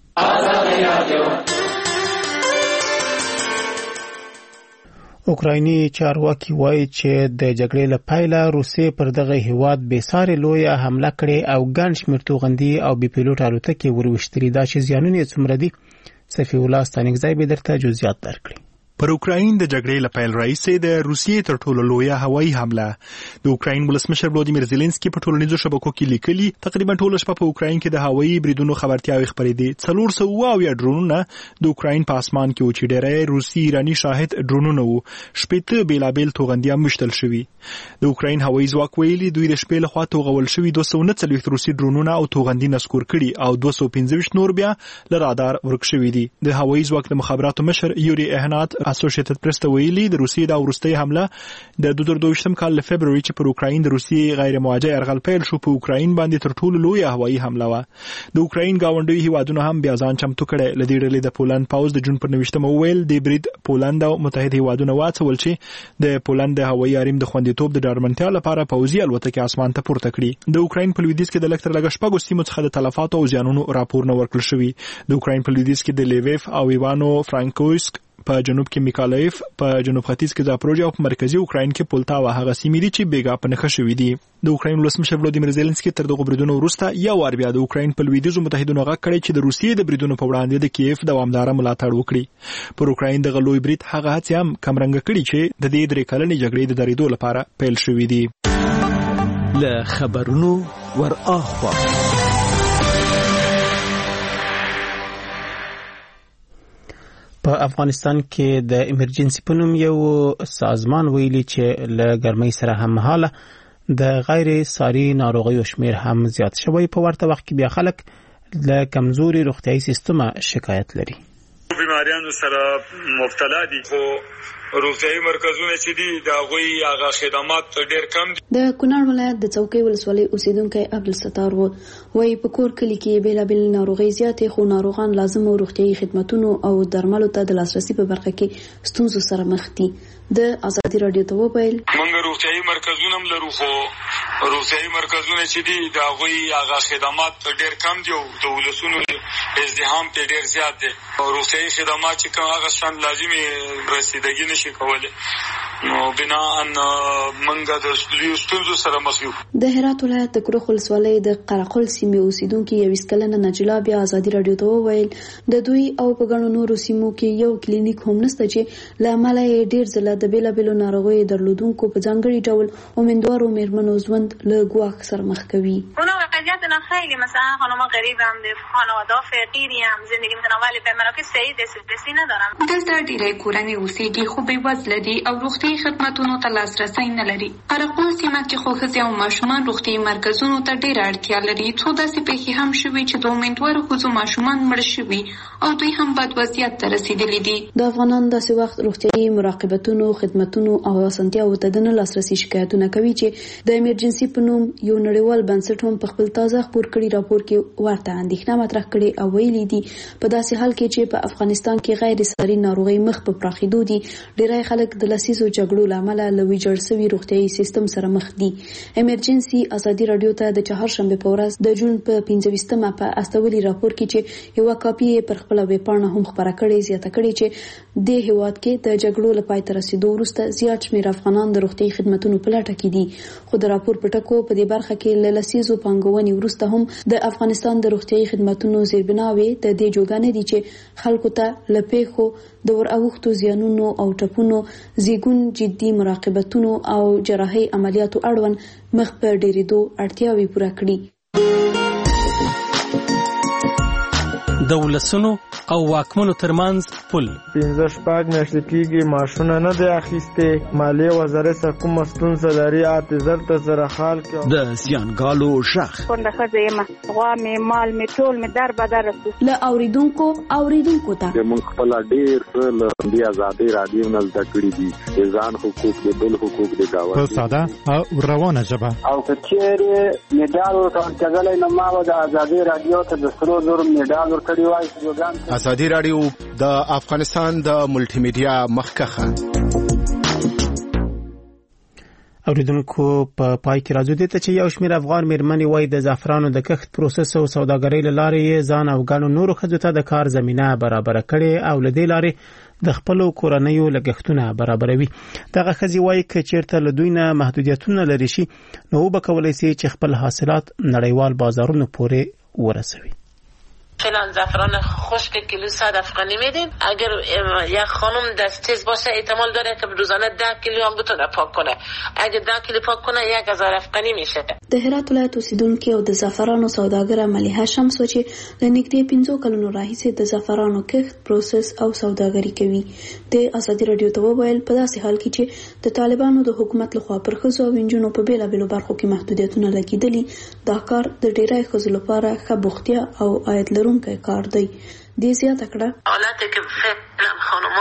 اوکرایني چارواکي وایي چې د جګړې له پیله روسیې پر دغه هیواد بېسارې لویه حمله کړې او ګڼ شمېر توغندي او بې پیلوټ الوتکې ورویشتلي. دا چې زیانونه یې څومره دي، صفي الله ستانکزی به درته جزئیات درکړي. پر اوکراین د جګړې له پیل راهیسې د روسیې تر ټولو لویه هوایي حمله. د اوکراین ولسمشر ولادیمیر زيلنسکي په ټولنیزو شبکو کې لیکلي تقریبا ټول شپه په اوکراین کې د هوایي بریدونو خبرتیاوې خپرېدې. څلور سوه اویا ډرونونه د اوکراین په اسمان کې و چې ډېری روسي ایراني شاهد ډرونونه وو. شپېته بېلابېل توغندي هم ویشتل شوي. د اوکراین هوایي ځواک ویلي دوی د شپې لخوا توغول شوي دوه سوه نه څلوېښت روسي ډرونونه او توغندي نسکور کړي او دوه سوه پنځه ویشت نور بیا له رادار ورک شوي دي. د هوایي ځواک د مخابراتو مشر یوري اهنات اسوسییټډ پریس ویلي د روسیې د وروستۍ حمله د دوه زره دوه ویشتم کال له فبروري چې پر اوکراین د روسیې غیر موجه یرغل پیل شو په اوکراین باندې تر ټولو لویه هوایي حمله وه. د اوکراین گاونډي هیوادونو هم بیا ځان چمتو کړی. له دې ډلې د پولند پوځ د جون پر نویشتمه وویل د برید پولند او متحده هیوادونو واڅول چې د پولند د هوایي حریم د خوندیتوب د ډاډمنتیا لپاره پوځي الوتکې اسمان ته پورته کړي. د اوکراین په لویدیځ کې د لږ تر لږه شپږو سیمو څخه د تلفاتو او زیانونو راپور نه ورکړل شوي. د اوکراین په لویدیځ کې د لیویف او ایوانو فرانکویسک، په جنوب کې میکالایف، په جنوب ختیځ کې زاپروژیا او په مرکزی اوکراین کې پولتاوا هغه سیمې دي چې بیګا په نښه شوي دي. د اوکراین ولسمشر ولادیمیر زيلنسکي تر دغه بریدونو وروسته یو وار بیا د اوکراین په لویدیځو متحدینو غږ کړی چې د روسیې د بریدونو په وړاندې د کیف دوامداره ملاتړ وکړي. پر اوکراین دغه لوی برید هغه هڅې هم کمرنګه کړي چې د دې درې کلنې جګړې د درېدو لپاره پیل شوي دي. له خبرونو ور اخوا په افغانستان کې د ایمرجنسي په نوم یو سازمان ویلي چې له ګرمۍ سره هممهاله د غیر ساري ناروغیو شمیر هم زیات شوی. په ورته وخت کې بیا خلک له کمزوري روغتیايي سیستم شکایت لري. بیماریانو سره مبتلا دي خو روغتیايي مرکزونه چې دي دا غوي هغه خدمات ډېر کم دي. د کونړ ولایت د څوکۍ ولسوالۍ اوسیدونکو عبدالستار و وایي په کور کلی کې بیلابل ناروغي زیاتې خو ناروغان لازم روغتیايي خدماتونو او درملو ته د لاسرسي په برخه کې ستونزو سره مخ دي. د آزادي رادیو ته وویل موږ روغتیايي مرکزونه هم لرو خو روغتیايي مرکزونه چې دي دا غوي هغه خدمات ډېر کم دي او د ولسونو ازدحام په ډېر زیات دي. روغتیايي خدمات چې کوم هغه شان لازمي رسیدګي نشي کولای نو بنا ان منګه د ستونزو سره مخ یو. د هرات ولایت د کروخ ولسوالۍ د قرقل سیمې اوسیدونکو یو وسکلنه نجلا بیا آزادي رادیو ته وویل د دوی او په ګڼو نورو سیمو کې یو کلینیک هم نشته چې له امله یې ډېر ځله د بیلابېلو ناروغیو درلودونکو په ځانګړي ډول امیندوارو میرمنو ژوند له ګواښ سره مخ کوي. وضعیتنا خیلی مثلا خانم غریبم ده خانواده فقیری هم زندگی میکنم ولی به مراکز صحیح دسترسی ندارم. دلته ډیری کورنۍ اوسېږي خو بې وزله دي او روغتیايي خدماتونو ته لاسرسی نه لري. قرقل سیمه کې خو ښځې او ماشومان روغتیايي مرکزونو ته ډېره اړتیا لري. څو داسې پېښې هم شوي چې د امیندوارو ښځو ماشومان مړه شوي او دوی هم بد وضعیت ته رسېدلي دي. د افغانان داسې وخت روغتیايي مراقبتونو خدماتونو او اسانتیاوو ته د نه لاسرسي شکایتونه کوي چې د ایمرجنسي په نوم یو نړیوال بنسټ هم په خپل تازه خپور کړي راپور کې ورته اندېښنه مطرح کړې او ویلي دي په داسې حال کې چې په افغانستان کې غیر ساري ناروغي مخ په پراخېدو دي ډېری خلک د لسیزو جګړو له امله له ویجاړ شوي روغتیايي سیستم سره مخ دي. ایمرجنسي ازادي رادیو ته د چهارشنبې په ورځ د جون په پنځه ویشتمه په استولي راپور کې چې یو کاپي پر خپل ویبپاڼه هم خبره کړې زیاته کړې چې د هیواد کې د جګړو لپاره تر رسیدو وروسته زیات شمېر افغانان د روغتیايي خدماتو په لټه کې دي. خو د راپور په ټکو په دې برخه کې له لسیزو پانګونې وروسته هم د افغانستان د روغتیايي خدماتو زیربناوي د دې جوګانې دي چې خلکو ته لپېخو د ور اوختو زیانونو او ټپونو زیګون جدي مراقبتونو او جراحي عملیاتو اړوند مخ په ډېرېدو اړتیاوې پوره کړي. د ولسونو او واکمنو ترمنځ پل. پنځه شپږ میاشتې کېږي ماشونه نه دی اخیستې، مالیې وزارت څخه کومه ستونزه لري اته زر ته سره حال کړه. د زیانګالو غږ کونډه ښځه یم، غوا مې مال مې ټول مې در بدر رسو. له اوریدونکو اوریدونکو ته موږ خپل ډېر څه له دې ازادۍ راډیو نه زده کړي دي، د ځان حقوق د بل حقوق د گاونډي په ساده او روانه ژبه. او که چیرې میډال ورکړل نو ما د ازادۍ راډیو ته د سرو زرو میډال ورکړی وای. ازادي راډیو د افغانستان د ملټي میډیا مخکخه. اوریدونکو په پای کې راځو دې ته چې یو شمېر افغان میرمنې وایي د زعفرانو د کښت پروسس او سوداګرۍ له لارې ځان او ګڼو نورو ښځو ته د کار زمینه برابره کړې او له دې لارې د خپلو کورنیو لګښتونه برابروي. دغه ښځې وایي که چېرته له دوی نه محدودیتونه لرې شي نو وبه کولی شي چې خپل حاصلات نړیوال بازارونو پورې ورسوي. فعلا زعفران خشک کیلو صد افغانی میدیم. اگر یک خانم دست تیز باشه احتمال داره که روزانه ده کیلو هم بتونه پاک کنه. اگر ده کیلو پاک کنه یک هزار افغانی میشه. د هرات ولایت اوسیدونکو او د زعفرانو سوداګر ملیحه شمس چې د نږدې پنځو کلونو راهیسې د زعفرانو کښت پروسس او سوداګري کوي. د ازادي راډیو ته وویل په داسې حال کې چې د طالبانو د حکومت لخوا پر ښځو او نجونو په بیلابیلو برخو کې محدودیتونه لګیدلي، دا کار د ډیری ښځو لپاره ښه بوختیا او عاید لرونکی کار دی. دې زیاته کړه حالتی که فعلا خانوما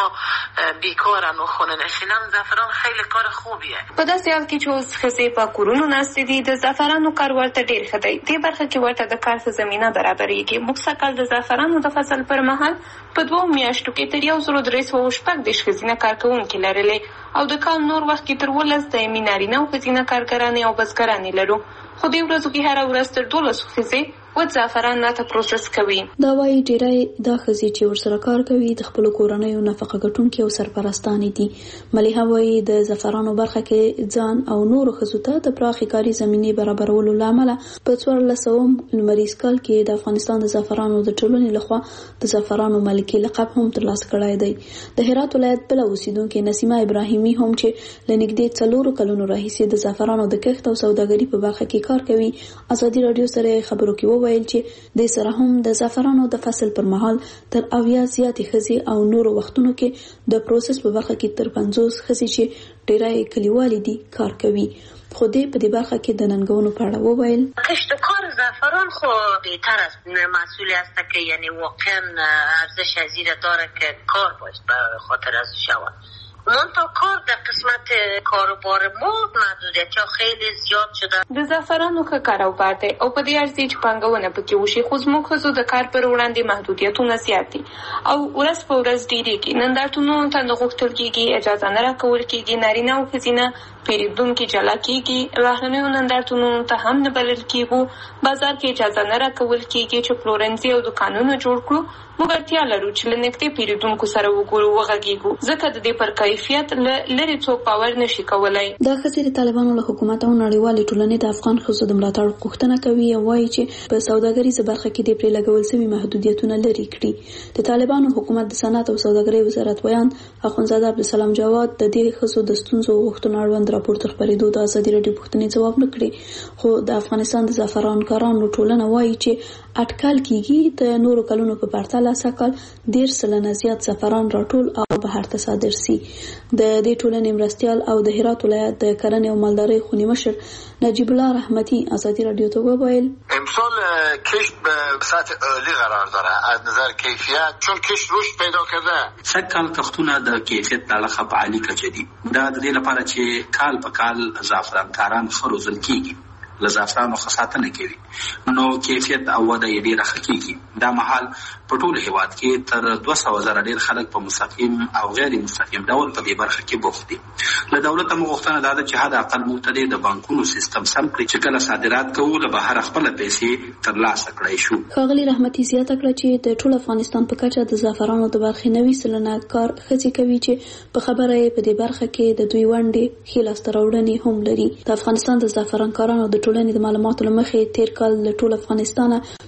بیکارن و خونه نشینن زعفران خیلی کار خوبیه. په داسې حال کې چې اوس ښځې په کورونو ناستې دي د زعفرانو کار ورته ډېر ښه دی. دې برخه کې ورته د کار ښه زمینه برابرېږي. موږ سږکال د زعفرانو د فصل پر مهال په دوو میاشتو کې تر یو زرو درې سوه شپږدېرش ښځینه کارکوونکي لرلې او د کال نور وخت کې تر اوولس دایمي نارینه او ښځینه کارګرانې او بزګرانې لرو. خو دې ورځو کې هره ورځ تر دولسو ښځې و زعفران نه ته پروسس کوي. دا وایي ډیری دا ښځې چې ورسره کار کوي د خپلو کورنیو نفقه ګټونکي او سرپرستانې دي. ملیحه وایي د زعفرانو برخه کې ځان او نورو ښځو ته د پراخې کاري زمینې برابرولو له امله په څوارلس سوه لمریز کال کې د افغانستان د زعفرانو د ټولنې لخوا د زعفرانو ملکي لقب هم ترلاسه کړی دی. د هرات ولایت بله اوسیدونکې نسیمه ابراهیمي هم چې له نږدې څلورو کلونو راهیسې د زعفرانو د کښت او سوداګري په برخه کې کار کوي ازادي راډیو سره خبرو کې وویل چې د سره هم د زعفرانو د فصل پر مهال تر اویا زیاتې ښځې او نورو وختونو کې د پروسس په برخه کې تر پنځوس ښځې چې ډیری کلیوالې دي کار کوي. خو دې په دې برخه کې د ننګونو په اړه وویل کشتکار زعفران خو بهتر است مسئول است که یعنی واقعا ارزش ازیره داره که کار باید به خاطر از شود. منتها کار در قسمت کاروبار ما محدودیت‌ها خیلی زیاد شده. د زعفرانو ښه کاروبار دی او په دې ارزي چې پانګونه پکې وشي، خو زموږ ښځو د کار پر وړاندې محدودیتونه زیات دي او ورځ په ورځ ډېرېږي. نندارتونونو ته نه غوښتل کېږي، اجازه نه راکول کېږي، نارینه او ښځینه پیرودونکي جلا کېږي، بهرنیو نندارتونونو ته هم نه بلل کېږو، بازار کې اجازه نه راکول کېږي چې پلورنځي او دوکانونه جوړ کړو. موږ اړتیا لرو چې له نږدې پیرودونکو سره وګورو، وغږیږو، ځکه د دې پر کیفیت لرې څوک باور نشي کولای. دا ښځې د طالبانو له حکومت او نړیوالې ټولنې د افغان ښځو د ملاتړ غوښتنه کوي او وایي چې په سوداګریزه برخه کې د پرې لګول شوي محدودیتونه لرې کړي. د طالبانو حکومت د صنعت او سوداګرۍ وزارت ویان اخوندزاده عبدالسلام جواد د دې ښځو د ستونزو غوښتنو اړوند راپور تر خپرېدو د ازادي راډیو پوښتنې ځواب نه کړي. خو د افغانستان د زعفرانکارانو ټولنه وایي چې اټکل کېږي د نورو کلونو په پرتله سږکال دېرش سلنه زیات زعفران راټول او بهر ته صادر سي. د دې ټولنې مرستیال او د هرات ولایت د کرنې او مالدارۍ خونی مشر نجیب الله رحمتی ازادی رادیو ته وویل امسال کشت به سطح عالی قرار داره از نظر کیفیت، چون کشت رشد پیدا کرده. سږکال کښتونه د کیفیت د اړخه په عالي کچه دي. دا د دې لپاره چې کال په کال زعفران کاران ښه روزل کېږي، له زعفرانو ښه ساتنه کوي، نو کیفیت او وده یې ډېره ښه کېږي. دا مهال په ټول هېواد کې تر دوه سوه زره ډېر خلک په مستقیم او غیر مستقیم ډول په دې برخه کې بوخت دي. له دولته موږ غوښتنه دا ده چې حد اقل موږ ته د بانکونو سیستم سم کړي چې کله صادرات کوو له بهر خپله پیسې ترلاسه کړی شو. ښاغلي رحمتي زیاته کړه چې د ټول افغانستان په کچه د زعفرانو د برخې نوي سلنه کار ښځې کوي چې په خبره یې په دې برخه کې د دوی ونډې ښې لاسته راوړنې هم لري. د افغانستان د زعفرانکارانو د ټولنې د معلوماتو له مخې تېر کال له ټول افغانستانه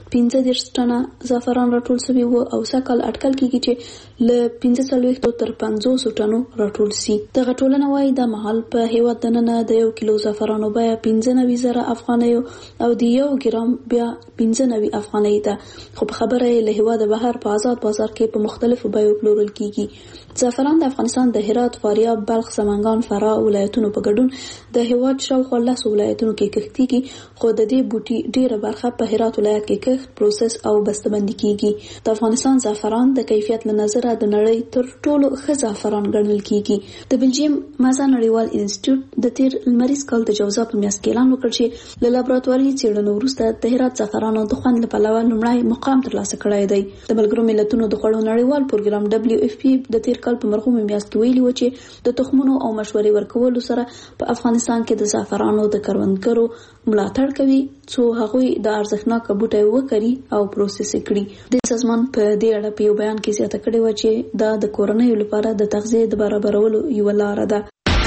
پنځه دېرش ټنه زعفران راټول شوي وو او سږکال اټکل کېږي چې له پنځه څلوېښتو تر پنځوسو ټنو راټول شي. دغه ټولنه وایي دا مهال په هېواد دننه د یو کیلو زعفرانو بیه پنځه نوي زره افغانیو او د یو ګرام بیا پنځه نوي افغانۍ ده، خو په خبره یې له هېواده بهر په آزاد بازار کې په مختلفو بیو پلورل کېږي. زعفران د افغانستان د هرات، فاریاب، بلخ، سمنګان، فراه ولایتونو په ګډون د هېواد شاوخوا لسو ولایتونو کې کښت کېږي، خو د دې بوټي ډېره برخه په هرات ولایت کې کښت، پروسس او بسته‌بندي کېږي. د افغانستان زعفران د کیفیت له نظره د نړۍ تر ټولو ښه زعفران ګڼل کېږي. د بلجیم مازا نړیوال انسټیټیوټ د تیر لمریز کال د جوزا په میاشت کې اعلان وکړ چې له لابراتواري څېړنو وروسته د هرات زعفرانو د خوند له پلوه لومړی مقام ترلاسه کړی دی. د ملګرو ملتونو د خوړو نړیوال پروګرام دبلیو اف پی د تیر کال په مرغومه میاشت کې ویلي و چې د تخمونو او مشورې ورکولو سره په افغانستان کې د زعفرانو د کروندګرو ملاتړ کوي څو هغوی د ارزښتناکه بوټي وکري او پروسس کړي. د سازمان په دې اړه په یو بیان کې زیاته کړې و چې دا د کورنیو لپاره د تغذیې د برابرولو یوه لاره ده.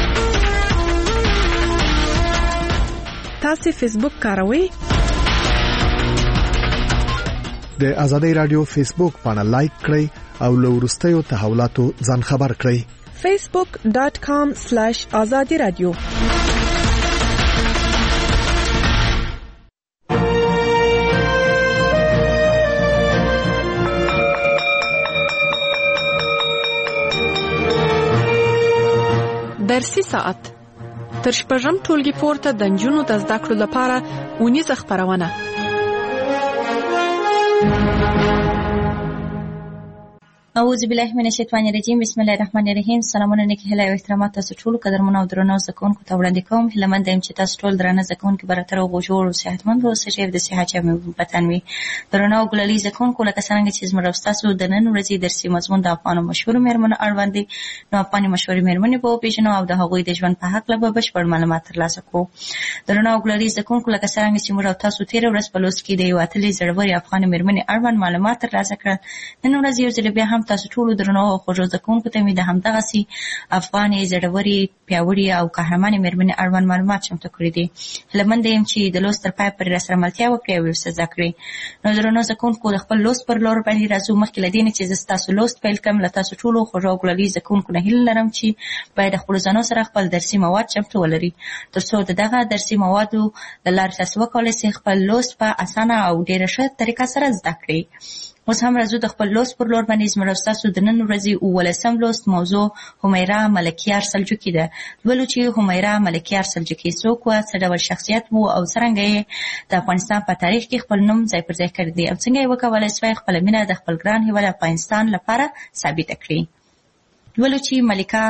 تاسو فیسبوک کاروئ؟ د آزادۍ رادیو فیسبوک باندې لایک کړئ او له وروستیو تحولاتو ځان خبر کړئ. facebook dot com slash azadi radio. درسي ساعت تر شپږم ټولګي پورته د نجونو د زده کړو لپاره اونیزه خپرونه. اعوذ بالله من الشیطان الرجیم. بسم الله الرحمن الرحیم. سلامونه نیک هیله او احترامات تاسو ټول قدرمنو او درنو زده کوونکو ته وړاندې کوم. هیله مند یم چې تاسو ټول درنه زده کوونکي برابر او غوړ او صحتمند اوسئ چې د صحت جامې وطن وي. درنو او ګلالي زده کوونکو لکه څنګه چې زموږ تاسو د نن ورځې درسي مضمون د افغانو مشهور مېرمنو اړوند دي، نو افغاني مشهور مېرمنې په پیژنو او د هغوی د ژوند په حق له بشپړ معلومات ترلاسه کوو. درنو او ګلالي زده کوونکو لکه څنګه چې موږ تاسو تیر ورځ په لوست کې د یو اتلې زړوري افغاني مېرمنې اړوند معلومات ترلاسه کړل، نن ورځ یو ځل بیا هم تاسو ټول درنو او خوږو زده کوونکو ته مې د همدغسې افغاني زړوري پیاوړي او قهرمانې مېرمنې اړوند معلومات چمتو کړي دي. هیله منده یم چې د لوست تر پایه پورې راسره ملتیا وکړئ او یو څه زده کړئ. نو درنو زده کوونکو د خپل لوست پر لور باندې راځو. مخکې له دې نه چې زه ستاسو لوست پیل کړم، له تاسو ټولو خوږو او ګلالي زده کوونکو نه هیله لرم چې باید د خپلو ځانو سره خپل درسي مواد چمتو ولري، تر څو د دغه درسي موادو د لارې تاسو وکولی شئ خپل لوست په اسانه او ډېره ښه طریقه سره زده کړئ. اوس هم راځو د خپل لوست پر لور باندې. زموږ ستاسو د نن ورځې اوولسم لوست موضوع همیرا ملکیار سلجوقي ده. لولو چې همیرا ملکیار سلجوقي څوک وه، څه ډول شخصیت و او څرنګه یې د افغانستان په تاریخ کې خپل نوم ځای پر ځای کړی دی او څنګه یې وکولی شوی خپله مینه د خپل ګران هېواد افغانستان لپاره ثابته کړي. لولو چې ملکه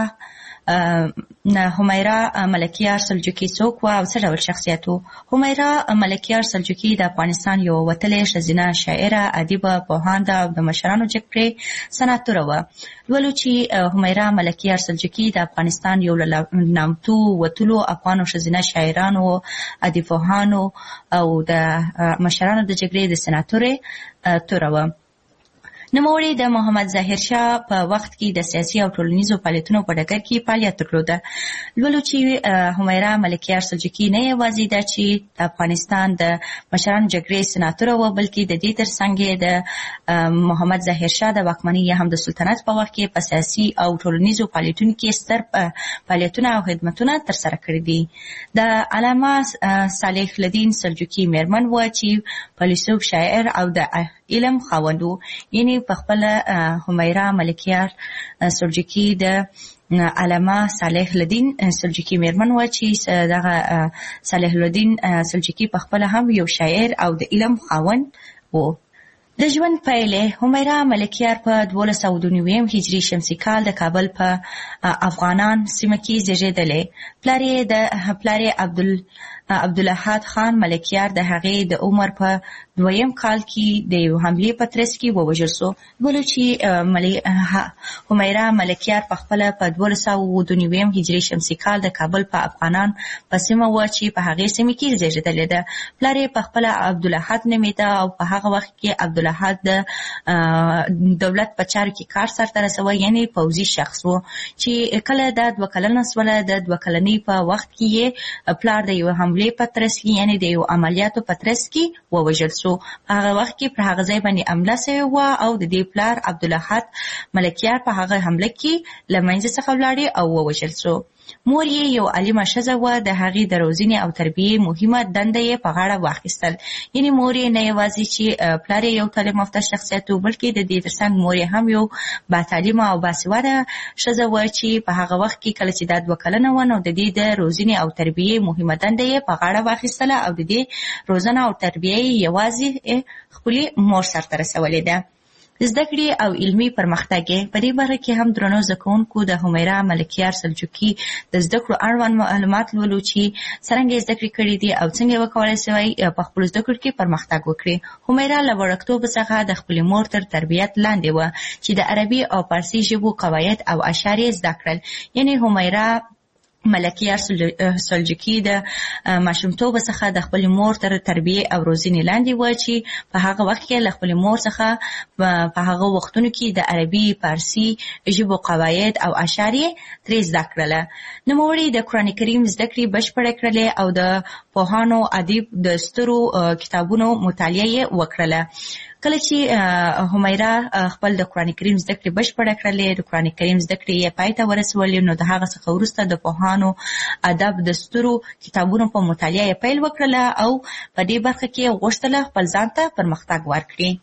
همیرا ملکیار سلجوقي څوک وه او څه ډول شخصیت و. همیرا ملکیار سلجوقي د افغانستان یو وتلې ښځینه شاعره، ادیبه، پوهانده او د مشرانو جګړې سناتوره وه. لولو چې همیرا ملکیار سلجوقي د افغانستان یو له نامتو وتلو افغانو ښځینه شاعرانو، ادیب پوهانو او د مشرانو د جګړې د سناتورې توره وه. نوموړي د محمد ظاهر شاه په وخت کې د سیاسي او ټولنیزو فعالیتونو په ډګر کې فعالیت درلوده. لولو چې همیرا ملکیار سلجوقي نه یوازې ده چې د افغانستان د مشرانو جګړې سناتوره وه، بلکې د دې ترڅنګ یې د محمد ظاهر شاه د واکمنۍ یا هم د سلطنت په وخت کې په سیاسي او ټولنیزو فعالیتونو کې ستر فعالیتونه او خدمتونه ترسره کړي دي. د علامه صالح الدین سلجوقي مېرمن وه چې فیلسوف، شاعر او د علم خاوند و. یعنی په خپله همیرا ملکیار سلجوقي د علامه صالح الدین سلجوقي مېرمن وه چې دغه صالح الدین سلجوقي په خپله هم یو شاعر او د علم خاوند و. د ژوند پیلې همیرا ملکیار په دولس سوه دوه نوي هجري شمسي کال د کابل په افغانان سیمه کې زیږېدلی. پلار یې د پلار یې عبدال عبدالاحد خان ملکیار د هغې د عمر په دویم کال کې د یو حملې په ترڅ کې ووژل سو. لولو چې همیرا ملکیار په خپله په دولس سوه دوه نوي هجري شمسي کال د کابل په افغانان په سیمه وه چې په هغې سیمې کې زیږېدلې ده. پلار یې په خپله عبدالاحد نومېده او په هغه وخت کې عبدالاحد د دولت په چارو کې کار سرته رسوه، یعنې پوځي شخص و چې کله دا دوه کلنه شوله. د دوه کلنۍ په وخت کې یې پلار د یوه حملې حملې په ترڅ کې یعنې د یو عملیاتو په ترڅ کې ووژل شو. په هغه وخت کې پر هغه ځای باندې حمله شوې وه او د دې پلار عبدالاحد ملکیار په هغه حمله کې له منځه څخه ولاړې او ووژل شو. مور یې یو عالمه ښځه وه، د هغې د روزنې او تربیې مهمه دنده یې په غاړه واخیستل. یعنې مور یې نه یوازې چې پلار یې یو تعلیم یافته شخصیت و، بلکې د دې ترڅنګ مور یې هم یو باتعلیمه او باسواده ښځه وه چې په هغه وخت کې کله چې دا دوه کلنه وه نو د دې د روزنې او تربیې مهمه دنده یې په غاړه واخیستله او د دې روزنه او تربیه یې یوازې خپلې مور سرته رسولې ده. زده کړې او علمي پرمختګ په دې برخه کې هم درنو زده کوونکو د همیرا ملکیار سلجوقي د زده کړو اړوند معلومات لولو چې څرنګه زده کړې کړې دي او څنګه وکولای شوی په خپلو زده کړو کې پرمختګ وکړي. همیرا له وړکتوب څخه د خپلې مور تر تربیت لاندې وه چې د عربي او فارسي ژبو قواعد او اشعار یې زده کړل. یعنې همیرا ملکیار سلجوقي د ماشومتوب څخه د خپل مور تر تربیه او روزنې لاندې و چې په هغه وخت کې له خپل مور څخه په هغه وختونو کې د عربي فارسي ژبو قواعد او اشعار ترې زده کړله. نوموړي د قرآن کریم زده کړې بشپړه کړلې او د پوهانو ادیب د سترو کتابونو مطالعه یې وکړله. کله چې همیرا خپل د قرآن کریم زده کړې بشپړه کړلې، د قرآن کریم زده کړې یې پای ته ورسولې، نو د هغه څخه وروسته د پوهانو ادب د سترو کتابونو په مطالعه یې پیل وکړله او په دې برخه کې غوښتله خپل ځان ته پرمختګ ورکړي.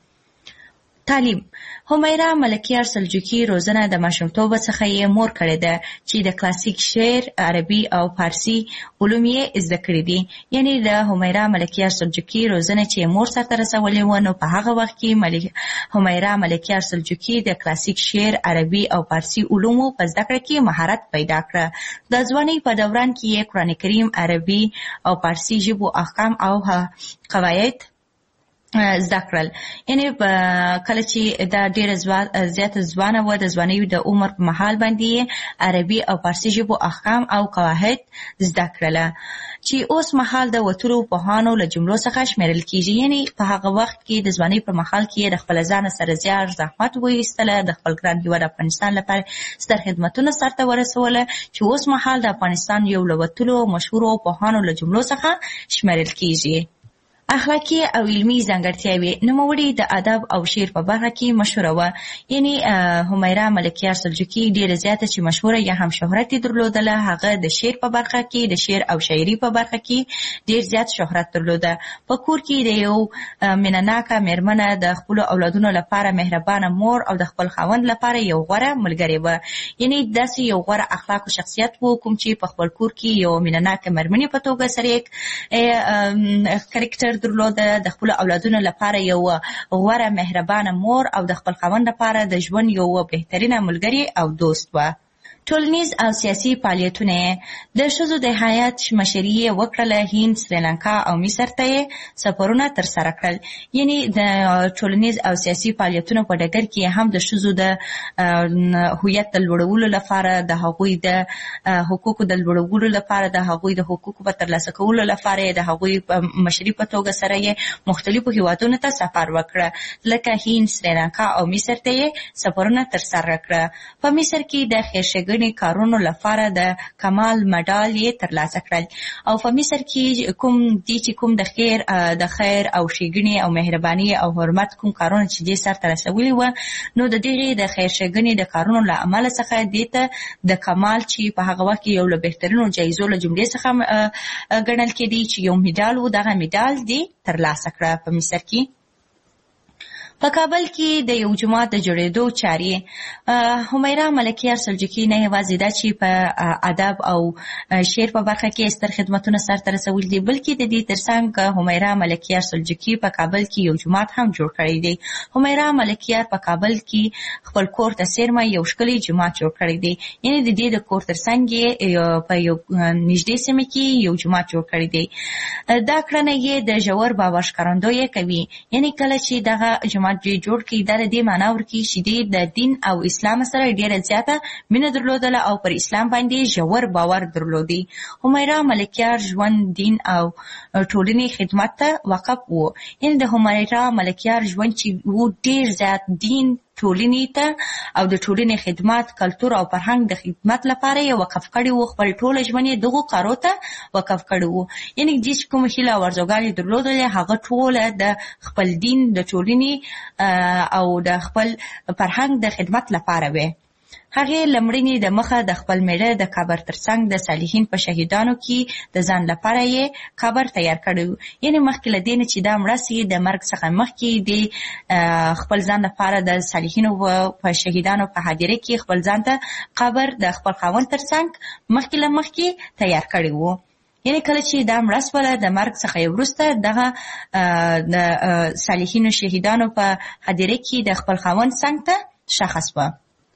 تعلیم. همیرا ملکیار سلجوقي روزنه د ماشومتوب څخه یې مور کړې ده چې د کلاسیک شعر، عربي او فارسي علوم یې زده کړي دي. یعنې د همیرا ملکیار سلجوقي روزنه چې مور سرته رسولې وه نو په هغه وخت کې همیرا ملکیار سلجوقي د کلاسیک شعر، عربي او فارسي علومو په زده کړه کې مهارت پیدا کړه. د ځوانۍ په دوران کې یې قرآن کریم، عربي او فارسي ژبو احکام او قواعد زده کړل. یعنې کله چې دا ډېره زیاته ځوانه وه، د ځوانۍ د عمر په مهال باندې یې عربي او فارسي ژبو احکام او قواعد زده کړله چې اوس مهال د وتلو پوهانو له جملو څخه شمیرل کېږي. یعنې په هغه وخت کې د ځوانۍ پر مهال کې د خپل ځان سره زیار زحمت وایستله، د خپل ګران هېواد افغانستان لپاره ستر خدمتونه سرته ورسوله چې اوس مهال د افغانستان یو له وتلو مشهورو پوهانو له جملو څخه شمیرل کېږي. اخلاقی او علمی ځانګړتیاوې. نوموړي د ادب او شعر په برخه کې مشهوره وه. یعنې همیرا ملکیار سلجوقي ډېره زیاته چې مشهوره یا هم شهرت یې درلودله، هغه د شعر په برخه کې، د شعر او شاعري په برخه کې ډېر زیات شهرت درلوده. په کور کې د یو مینهناکه مېرمنه، د خپلو اولادونو لپاره مهربانه مور او د خپل خاوند لپاره یو غوره ملګرې وه. یعنې داسې یو غوره اخلاقو شخصیت و کوم چې په خپل کور کې یو مینهناکه مېرمنې په توګه سره کرکټر درلوده، د خپل اولادونو لپاره یو غوره مهربانه مور او د خپل خاوند لپاره د ژوند یو بهترینه ملګری او دوست و. ټولنیز او سیاسي فعالیتونه. د ښځو د حیات مشري یې وکړله. هند، سریلانکا او مصر ته یې سفرونه ترسره کړل. یعنې د ټولنیز او سیاسي فعالیتونو په ډګر کې هم د ښځو د هویت د لوړولو لپاره، د هغوی د حقوقو د لوړولو لپاره، د هغوی د حقوقو په ترلاسه کولو لپاره د هغوی مشري په توګه سره یې مختلفو هیوادونو ته سفر وکړه، لکه هند، سریلانکا او مصر ته یې سفرونه ترسره کړه. په مصر کې د خیرښېګڼې کارونو لپاره د کمال مډال یې ترلاسه کړل. او په مصر کې کوم دي چې کوم د خیر د خیر او ښېګڼې او مهرباني او حرمت کوم کارونه چې دې سرته رسولي وه، نو د دغې د خیر ښېګڼې د کارونو له امله څخه دې ته د کمال چې په هغه وخت کې یو له بهترینو جایزو له جملې څخه ګڼل کېدی چې یو میډال و، دغه میډال دې ترلاسه کړه په مصر کې. په کابل کې د یو جومات د جوړېدو چارې. همیرا ملکیار سلجوقي نه یوازې دا چې په ادب او شعر په برخه کې ستر خدمتونه سرته رسولي دي، بلکې د دې ترڅنګ همیرا ملکیار سلجوقي په کابل کې یو جومات هم جوړ کړی دی. همیرا ملکیار په کابل کې خپل کور ته څیرمه یو ښکلی جومات جوړ کړی دی. یعنې د دې د کور ترڅنګ یې په یو نږدې سیمه کې یو جومات جوړ کړی دی. دا کړنه یې د ژور باور ښکارندویي کوي. یعنې کله چې دغه جومات جوړ کړي، دا د دې معنا ورکوي چې دی د دین او اسلام سره ډېره زیاته مینه درلودله او پر اسلام باندې ژور باور درلودي. همیرا ملکیار ژوند، دین او ټولنې خدمت ته وقف و. یعنې د همیرا ملکیار ژوند چې و ډېر زیات دین، ټولنې ته او د ټولنې خدمات، کلتور او فرهنګ د خدمت لپاره یې وقف کړي وو. خپل ټول ژوند یې دغو کارو ته وقف کړی وو. یعنې دې چې کوم هیله او ارزوګانې درلودلې هغه ټوله د خپل دین، د ټولنې او د خپل فرهنګ د خدمت لپاره وې. هغې لمړنې د مخه د خپل میړه د قبر ترڅنګ د صالحین په شهیدانو کې د ځان لپاره یې قبر تیار کړی و. یعنې مخکې له دې نه چې دا مړه سي، د مرګ څخه مخکې د خپل ځان لپاره د صالحینو په شهیدانو په حاضرۍ کې خپل ځان ته قبر د خپل خاوند ترڅنګ مخکې له مخکې تیار کړی و. یعنې کله چې دا مړه سوله د مرګ څخه وروسته دغه د صالحینو شهیدانو په حاضرۍ کې د خپل خاوند څنګ ته ښخه سوه.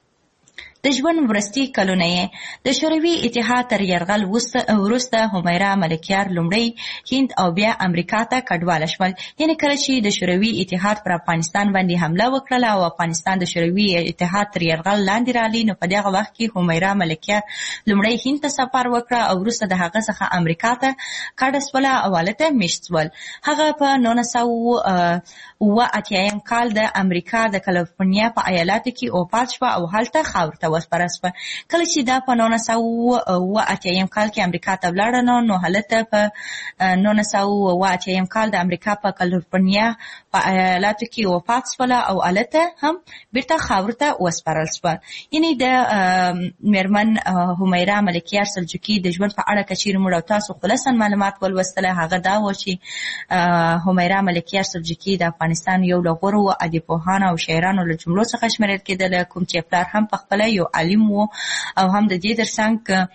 د ژوند وروستي کلونه یې د شوروي اتحاد تر یرغل وروسته همیرا ملکیار لومړی هند او بیا امریکا ته کډواله شول. یعنې کله چې د شوروي اتحاد پر افغانستان باندې حمله وکړله او افغانستان د شوروي اتحاد تر یرغل لاندې راغلی، نو په دغه وخت کې همیرا ملکیار لومړی هند ته سفر وکړه او وروسته د هغه څخه امریکا ته کډه سوله او هلته میشت سول. هغه په نولس سوه اوه اتیایم کال د امریکا د کالیفورنیا په ایالاتو کې وفات شوه او هلته خاورو ته وسپاره سوه. کله چې دا په نولس سوه اوه اتیایم کال کې امریکا ته ولاړه، نو هلته په نولس سوه اوه اتیایم کال د امریکا په کالیفورنیا په ایالاتو کې وفات سوله او هلته هم بیرته خاورو ته وسپارل سوه. یعنې د میرمن همیرا ملکیار سلجوقي د ژوند په اړه که چیرې موږ او تاسو خلاصا معلومات ولوستله، هغه دا و چې همیرا ملکیار سلجوقي د افغانستان یو له غوره ادیبپوهانو او شاعرانو له جملو څخه شمیرل کېدله، کوم چې پلار هم پخپله یو عالم و او هم د دې ترڅنګ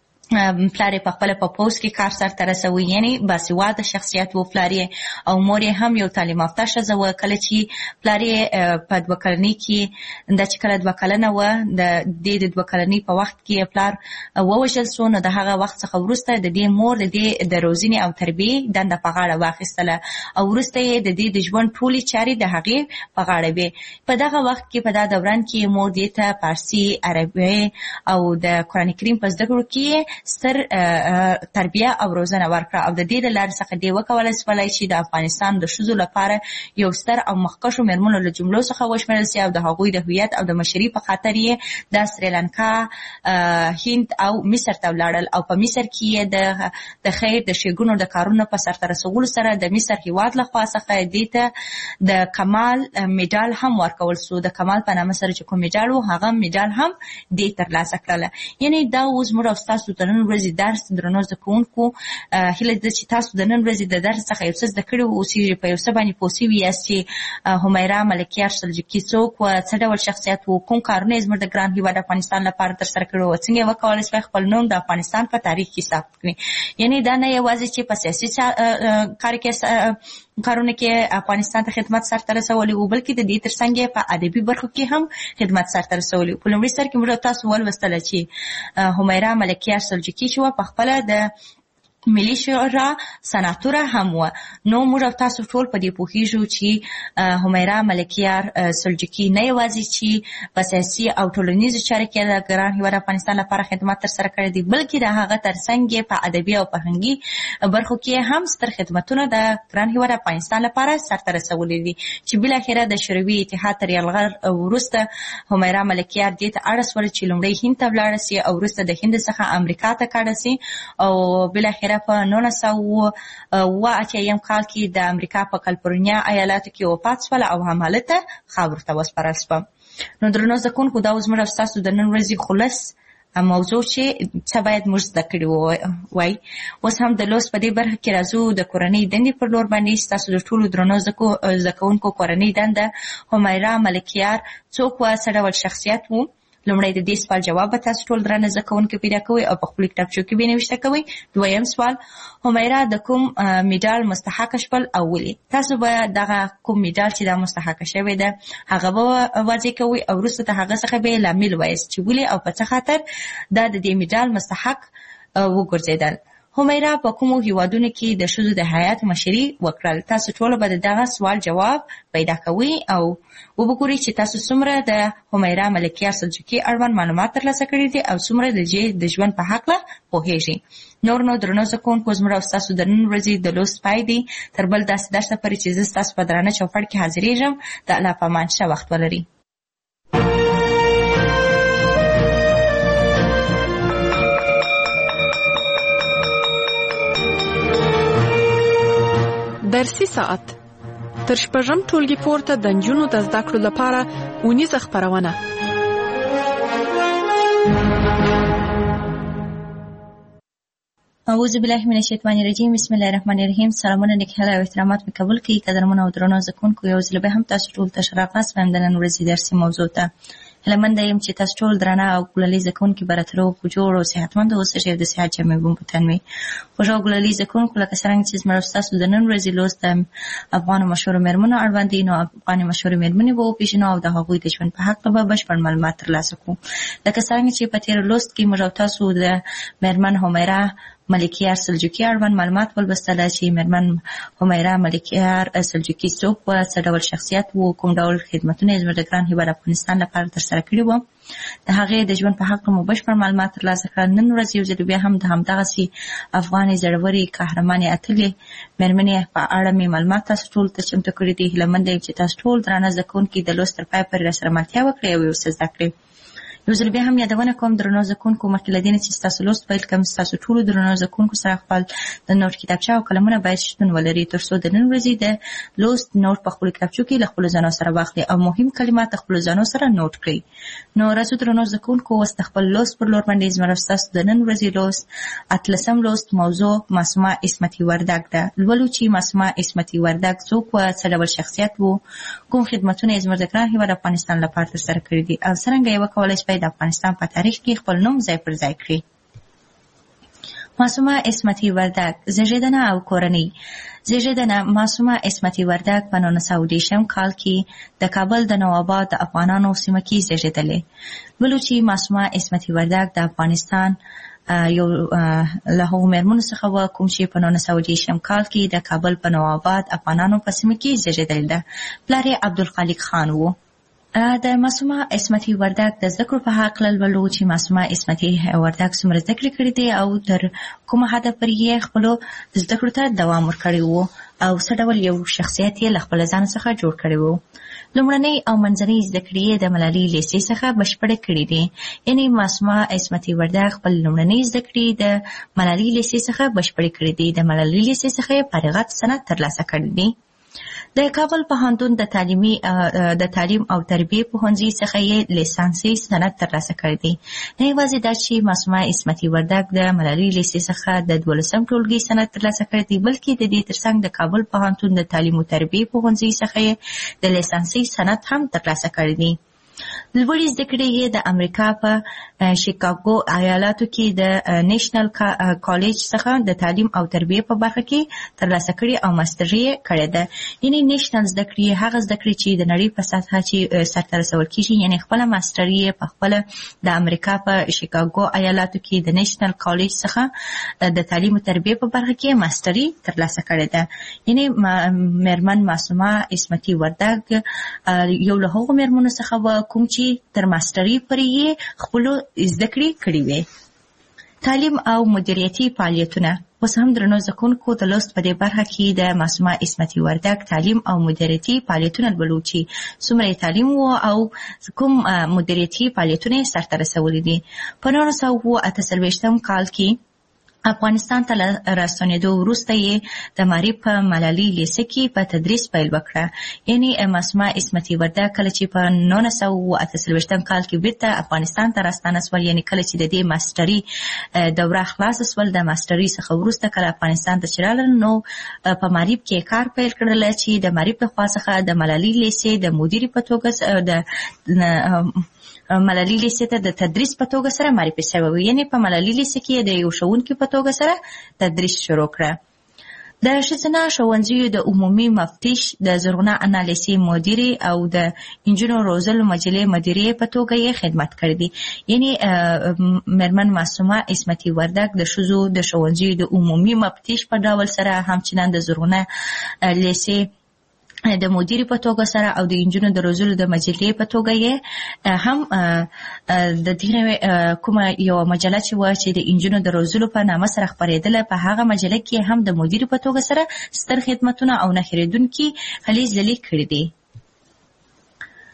پلار یې پخپله په پوځ کې کار سرته رسوي. یعنې باسواده شخصیت و پلار یې، او مور یې هم یو تعلیم یافته ښځه وه. کله چې پلار یې په دوه کلنۍ کې دا چې کله دوه کلنه وه، د دې د دوه کلنۍ په وخت کې پلار ووژل سو، نو د هغه وخت څخه وروسته د دې مور د دې د روزنې او تربیې دنده په غاړه واخیستله او وروسته یې د دې د ژوند ټولې چارې د هغې په غاړه وې. په دغه وخت کې په دا دوران کې مور دې ته فارسي، عربي او د قرآن کریم په زده کړو کې ستر تربیه او روزنه ورکړه او د دې له لارې څخه دې وکولای سولی چې د افغانستان د ښځو لپاره یو ستر او مخکښو مېرمنو له جملو څخه وشمېرل سي او د هغوی د هویت او د مشري په خاطر یې د سریلانکا، هند او مصر ته ولاړل او په مصر کې یې د د خیر د ښېګڼو د کارونو په سرته رسولو سره د مصر هېواد لخوا څخه دې ته د کمال میډال هم ورکول سو. د کمال په نامه سره چې کوم میډال و، هغه میډال هم دې ترلاسه کړله. یعنې دا اوس موږ او ستاسو د نن ورځې درس درنو زده کوونکو هیله ده چې تاسو د نن ورځې د درس څخه یو څه زده کړي اوسئ، په یو څه باندې پوه سوي یاست چې همیرا ملکیار سلجوقي څوک و، څه ډول شخصیت و، کوم کارونه یې زموږ د ګران هېواد افغانستان لپاره ترسره کړي و، څنګه یې وکولی سوی خپل نوم د افغانستان په تاریخ کې ثبت کړي. یعنې دا نه یوازې چې په سیاسي کار کې کارونه کې افغانستان ته خدمت سرته رسولی و، بلکې د دې ترڅنګ یې په ادبي برخو کې هم خدمت سرته رسولی و. په لومړي سر کې موږ تاسو ولوستله چې همیرا ملکیار سلجوقي چې وه پخپله د ملي شورا سناتوره هم وه. نو موږ او تاسو ټول په دې پوهېږو چې همیرا ملکیار سلجوقي نه یوازې چې په سیاسي او ټولنیزو چارو کې د ګران هېواد افغانستان لپاره خدمت ترسره کړی دی، بلکې د هغه ترڅنګ یې په ادبي او فرهنګي برخو کې هم ستر خدمتونه د ګران هېواد افغانستان لپاره سرته رسولي دي، چې بالاخره د شوروي اتحاد تر یرغل وروسته همیرا ملکیار دې ته اړ سوله چې لومړی هند ته ولاړه سي او وروسته د هند څخه امریکا ته کډه سي او بالاخره په نولس سوه اوه اتیایم کال کې د امریکا په کالیفورنیا ایالاتو کې وفات سوله او هم هلته خاورو ته وسپارل سوه. نو درنو زده کوونکو دا اوس موږ او ستاسو د نن ورځې خلص موضوع چې څه باید موږ زده کړي وای. اوس هم د لوست په دې برخه کې راځو د کورنۍ دندې پر لور باندې. ستاسو د ټولو درنو زده کوونکو کورنۍ دنده همیرا ملکیار څوک وه، څه ډول شخصیت و؟ لومړی د دې سوال جواب به تاسو ټول درنه زده کوونکي پیدا کوئ او په خپلو کتابچو کې به یې نوشته کوئ. دویم سوال، همیرا د کوم میډال مستحقه شول او ولې؟ تاسو به دغه کوم میډال چې دا مستحقه شوی ده هغه به واضح کوئ او وروسته د هغه څخه به یې لامل وایاست چې ولې او په څه خاطر دا د دې میډال مستحق وګرځېدل. همیرا په کومو هیوادونو کې د ښځو د حیات مشري وکړل؟ تاسو ټول به د دغه سوال جواب پیدا کوئ او وګورئ چې تاسو څومره د همیرا ملکیار سلجوقي اړوند معلومات ترلاسه کړي دي او څومره د دې د ژوند په هکله پوهېږئ. نور نو درنو زده کوونکو زموږ او ستاسو د نن ورځې د لوست پای دی. تر بل داسې درسه پورې چې زه ستاسو په درانه چوپړ کې حاضرېږم. د الله په امان ښه وخت ولرئ. درسي ساعت تر شپږم ټولګي پورته د نجونو د زده کړو لپاره اونیزه خپرونه. اعوذ بالله من الشیطان الرجیم. بسم الله الرحمن الرحیم. سلامونه نیکه او احترامات مې قبول کړئ. قدرمنو او درنو زکونکو، یو ځل به هم تاسو ټول ته شراغاس وایم د نن ورځې درسي موضوع ته. هیله یم چې تاسو ټول درانه او ګلالي زکونکي به راته روغ جوړ او صحتمند اوسئ او د صحت جامې به مو په تن وي. خوږ او ګلالي زکونکو، لکه څرنګه چې زما ستاسو د نن ورځې لوست د افغانو مشهورو مېرمنو اړوند دی، نو افغاني مشهورې مېرمنې به وپېژنو او د هغوی د ژوند په هکله به بشپړ معلومات ترلاسه کړو. لکه څرنګه چې په تېر لوست کې موږ او تاسو د مېرمن همیره ملکیار سلجوقي اړوند معلومات ولوستله چې مېرمن همیره ملکیار سلجوقي څوک وه، څه ډول شخصیت و، کوم ډول خدمتونه یې زموږ د ګران هېواد افغانستان لپاره ترسره کړي وو. د هغې د ژوند په حق مو بشپړ معلومات ترلاسه کړل. نن ورځ یو ځل بیا هم د همدغسې افغانې زړورې قهرمانې اتلې مېرمنې په اړه مې معلومات تاسو ټول ته چمتو کړي دي. هیله منده یم چې تاسو ټول درانه زده کوونکي د لوست تر پایه پورې راسره ملتیا وکړئ او یو څه زده کړئ. یو ځل بیا هم یادونه کوم درنو زده کوونکو، مخکې له دې نه چې ستاسو لوست پیل کړم، ستاسو ټولو درنو زده کوونکو سره خپل د نوټ کتابچه او قلمونه باید شتون ولري، تر څو د نن ورځې د لوست نوټ په خپلو کتابچو کې له خپلو ځانو سره واخلئ او مهم کلمات د خپلو ځانو سره نوټ کړئ. نو راځو درنو زده کوونکو، اوس د خپل لوست پر لور باندې زما ستاسو د نن ورځې لوست اتلسم لوست موضوع معصومه عصمتي وردګ ده. لولو چې معصومه عصمتي وردګ څوک وه، څه ډول شخصیت و، کوم خدمتونه یې زموږ د ګران هېواد افغانستان لپاره ترسره کړي دي او څرنګه یې وکولی شي د افغانستان په تاریخ کې خپل نوم ځای پر ځای کړي. معصومه عصمتي وردګ زیږېدنه او کورنۍ. زیږېدنه معصومه عصمتي وردګ په نولس سوه دېرشم کال کې د کابل د نوآباد د افغانانو سیمه کې زیږېدلې. ولو چې معصومه عصمتي وردګ د افغانستان یو له هغو مېرمنو څخه وه کوم چې په نولس سوه دېرشم کال کې د کابل په نوآباد افغانانو په سیمه کې زیږېدلې ده. پلار یې عبدالخالق خان و. د معصومه عصمتي وردګ د زده کړو په هکله لولو چې معصومه عصمتي وردګ څومره زده کړې کړې دي او تر کومه حده پورې یې خپلو زده کړو ته دوام ورکړی و او څه ډول یو شخصیت یې له خپل ځان څخه جوړ کړی و. لومړنۍ او منځنۍ زده کړې یې د ملالۍ لیسې څخه بشپړې کړې دي. یعنې معصومه عصمتي وردګ خپل لومړنۍ زده کړې د ملالۍ لیسې څخه بشپړې کړې دي. د ملالۍ لیسې څخه یې فارغت سند ترلاسه کړی دی. د کابل پوهنتون د تعلیمي د تعلیم او تربیې پوهنځي څخه یې لیسانسي سند ترلاسه کړی دی. نه یوازې دا چې معصومه عصمتي وردګ د ملالۍ لیسې څخه د دولسم ټولګي سند ترلاسه کړی دی، بلکې د دې ترڅنګ د کابل پوهنتون د تعلیم او تربیې پوهنځي څخه یې د لیسانسي سند هم ترلاسه کړی دی. لوړې زده کړې یې د امریکا په شیکاګو ایالاتو کې د نیشنل کالج څخه د تعلیم او تربیې په برخه کې ترلاسه کړې او ماستري یې کړې ده. یعنې نیشنل زده کړې هغه زده کړې چې د نړۍ په سطحه چې سرته رسول کېږي، یعنې خپله ماستري یې په خپله د امریکا په شیکاګو ایالاتو کې د نیشنل کالج څخه د تعلیم او تربیې په برخه کې ماستري ترلاسه کړې ده. یعنې مېرمن معصومه عصمتي وردګ یو له هغو مېرمنو څخه وه کوم چې تر ماستري پورې یې خپلو زده کړې کړې وې. تعلیم او مدیریتي فعالیتونه. اوس هم درنو زده کوونکو، د لوست په دې برخه کې د معصومه عصمتي وردګ تعلیم او مدیریتي فعالیتونه لولو چې څومره یې تعلیم و او کوم مدیریتي فعالیتونه یې سرته رسولي دي. په نولس سوه اته څلوېښتم کال کې افغانستان ته راستنېدو وروسته یې د معارف په ملالۍ لیسه کې په تدریس پیل وکړه. یعنې معصومه عصمتي وردګ کله چې په نولس سوه اته څلوېښتم کال کې بیرته افغانستان ته راستانه سول، یعنې کله چې د دې ماستري دوره خلاصه سول، د ماستري څخه وروسته کله افغانستان ته چې راغلل، نو په معارف کې کار پیل کړل چې د معارف له خوا څخه د ملالۍ لیسې د مدیرې په توګه د ملالۍ لیسې ته د تدریس په توګه سره معرفي شوی و. یعنې په ملالۍ لیسې کې د یو ښوونکي په توګه سره تدریس شروع کړه. د ښځینه ښوونځیو د عمومي مفتش، د زرغونه انا لیسې مدیرې او د انجونو روزلو مجلې مدیرې په توګه یې خدمت کړی دی. یعنې مېرمن معصومه عصمتي وردګ د ښځو د ښوونځیو د عمومي مفتش په ډول سره همچنان د زرغونه لیسې د مدیرې په توګه سره او د انجونو د روزلو د مجلې په توګه یې هم د دې کومه یو مجله چې وه چې د انجونو د روزلو په نامه سره خپرېدله، په هغه مجله کې هم د مدیرې په توګه سره ستر خدمتونه او نه هېرېدونکي هلې ځلې کړي دي.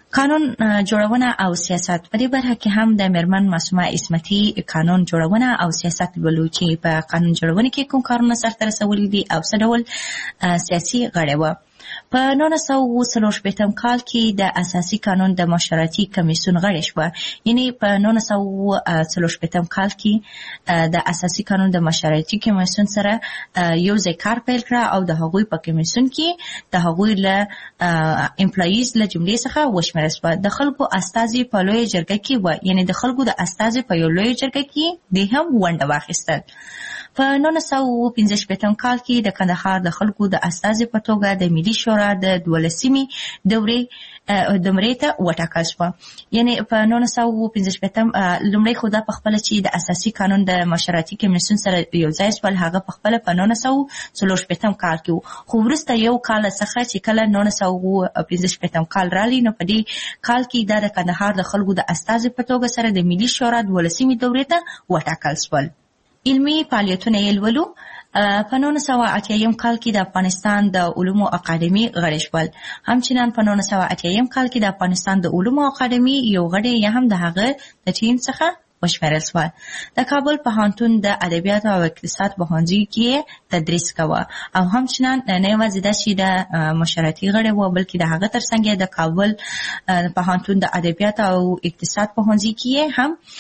قانون جوړونه او سیاست په دې برخه کې هم د میرمن معصومه عصمتي قانون جوړونه او سیاست ولو چې په قانون جوړونه کې کوم کارونه سرته رسولي دي او څه ډول سیاسي غړي و. په نولس سوه څلور شپېتم کال کې د اساسي قانون د مشورتي کمیسیون غړې شوه. یعنی په نولس سوه څلور شپېتم کال کې د اساسي قانون د مشورتي کمیسیون سره یو ځای کار پیل کړ او د هغوی په کمیسیون کې د هغوی له امپلایز له جملې څخه وشمېرل شوه. د خلکو استازي په لویه جرګه کې و، یعنی د خلکو د استازي په یو لویه جرګه کې د هم ونډه واخیستل. په نولس سوه پنځه شپېتم کال کې د کندهار د خلکو د استازي په توګه د ملي شورا د دولسمې دورې دمرې ته وټاکل شوه. یعنی په نولس سوه پنځه شپېتم لومړی خو دا پخپله چې د اساسي قانون د مشورتي کمیسیون سره یو ځای شول، هغه پخپله په نولس سوه څلور شپېتم کال کې و. خو وروسته یو کال څخه چې کله نولس سوه پنځه شپېتم کال راغلی، نو په دې کال کې دا د کندهار د خلکو د استازي په توګه سره د ملي شورا دولسمې دورې ته وټاکل شول. علمي فعالیتونه یې لولو. په نولس سوه اتیایم کال کې د افغانستان د علومو اکاډمي غړي شول. همچنان په نولس سوه اتیایم کال کې د افغانستان د علومو اکاډمي یو غړی یا هم د هغه د ټیم څخه وشمېرل شول. د کابل پوهنتون د ادبیاتو او اقتصاد پوهنځي کې تدریس کوه او همچنان نه یوازې دا چې د مشورتي غړی و، بلکې د هغه ترڅنګ د کابل پوهنتون د ادبیاتو او اقتصاد پوهنځي کې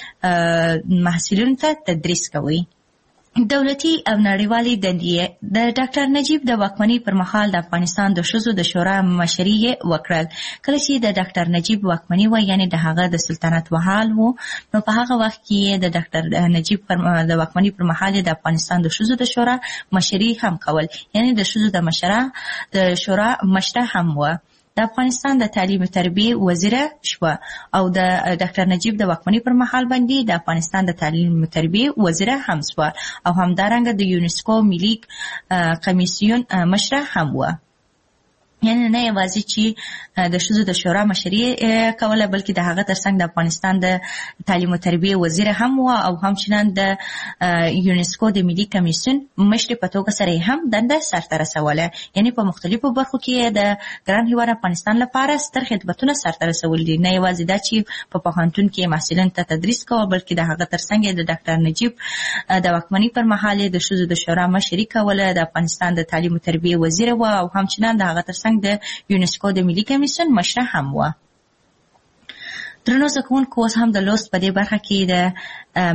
هم محصلینو ته تدریس کوي. دولتي او نړیوالي دندې. د ډاکټر نجیب د واکمنۍ پر مهال د افغانستان د ښځو د شورا مشري یې وکړل. کله چې د ډاکټر نجیب واکمني و، یعنی د هغه د سلطنت وحال و، نو په هغه وخت کې د ډاکټر نجیب پر د واکمنۍ پر مهال د افغانستان د ښځو د شورا مشري هم کول، یعنی د ښځو د مشره د شورا مشره هم و. د افغانستان د تعلیم او تربیه وزیره شوه او د ډاکټر نجیب د واکمنۍ پر مهال باندې د افغانستان د تعلیم او تربیه وزیره هم شوه او همدارنګه د یونسکو ملي کمیسیون مشره هم و. یعنی نه یوازې چې د ښځو د شورا مشري کوله، بلکې د هغه ترڅنګ د افغانستان د تعلیم او تربیه وزیر هم و او همچنان د یونسکو د ملي کمیسیون مشرې په توګه سره هم دنده سرته رسوله. یعنی په مختلفو برخو کې د ګران هیواد افغانستان لپاره ستر خدمتونه سرته رسول دي. نه یوازې دا چې په پوهنتون کې محصلینو ته تدریس کوه، بلکې د هغه ترڅنګ د ډاکټر نجیب د واکمنۍ پر مهال د ښځو د شورا مشري کوله، د افغانستان د تعلیم او تربیه وزیر و او همچنان د هغه ترڅنګ د یونسکو د ملي کمیسیون مشره هم و. درنو زکونکو، اوس هم د لوست په دې برخه کې د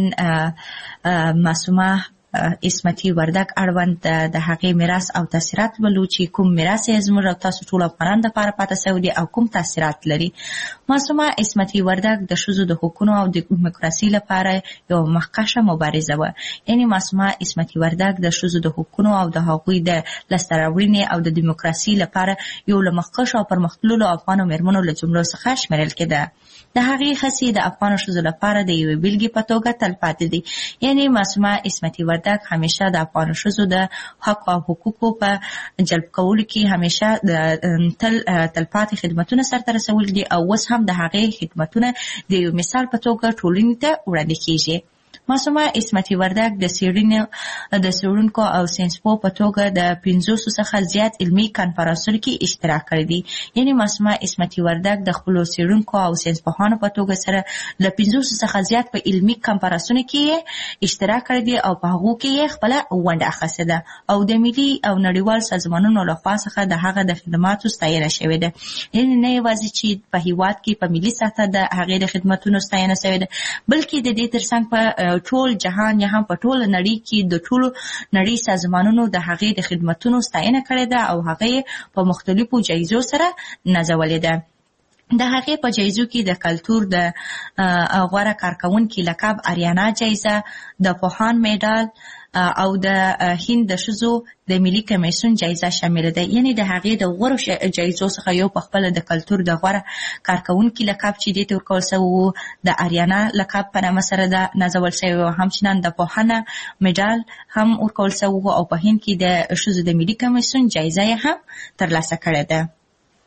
میرمن معصومه عصمتي وردګ اړوند د هغې میراث او تاثیرات ولو چې کوم میراث یې زموږ او تاسو ټول افغانانو دپاره پاته سوی دی او کوم تاثیرات لري. معصومه عصمتي وردګ د ښځو د حقونو او د دیموکراسۍ لپاره یو مخکښه مبارزه وه. یعنی معصومه عصمتي وردګ د ښځو د حقونو او د هغوی د لاسته راوړنې او د دیموکراسۍ لپاره یو له مخکښو او پرمختللو افغانو میرمنو له جملو څخه شمیرل کېده. د هغې هڅې د افغانو ښځو لپاره د یوې بېلګې په توګه تلپاتې دي. یعنی معصومه عصمتي وردګ همیشه د افغانو ښځو د حق او حقوقو په جلب کولو کې همیشه د تل تلپاتې خدمتونه سرته رسولي دي او اوس هم د هغې خدمتونه د یو مثال په توګه ټولنې ته وړاندې کېږي. معصومه عصمتي وردګ د څېړنې د څېړونکو او ساینسپوه په توګه د پنځوسو څخه زیات علمي کنفرانسونو کې اشتراک کړی دی. یعنی معصومه عصمتي وردګ د خپلو څېړونکو او ساینسپوهانو په توګه سره له پنځوسو څخه زیات په علمي کنفرانسونو کې اشتراک کړی دی او په هغو کې یې خپله ونډه اخیستې ده او د ملي او نړیوال سازمانونو لخوا څخه د هغه د خدماتو ستاینه شوې ده. یعنی نه یوازې چې په هېواد کې په ملي سطحه د هغې د خدمتونو ستاینه شوې ده، بلکې د دې ترڅنګ په ټول جهان یا هم په ټول نړۍ کې د ټولو نړۍ سازمانونو د هغې د خدمتونو ستاینه کړې ده او هغې په مختلفو جایزو سره نازولې ده. د هغې په جایزو کې د کلتور د غوره کارکوونکي لقب، اریانا جایزه، د پوهان میډال او د هند د ښځو د ملي کمیسیون جایزه شامل ده. یعنی د هغې د غوره جایزو څخه یو په خپله د کلتور د غوره کارکوونکي لقب چې دې ته ورکول شوی و د اریانا لقب په نامه سره ده نازول شوی و. همچنان د پوهنه میډال هم ورکول شوی و او په هند کې د ښځو د ملي کمیسیون جایزه یې هم ترلاسه کړې ده.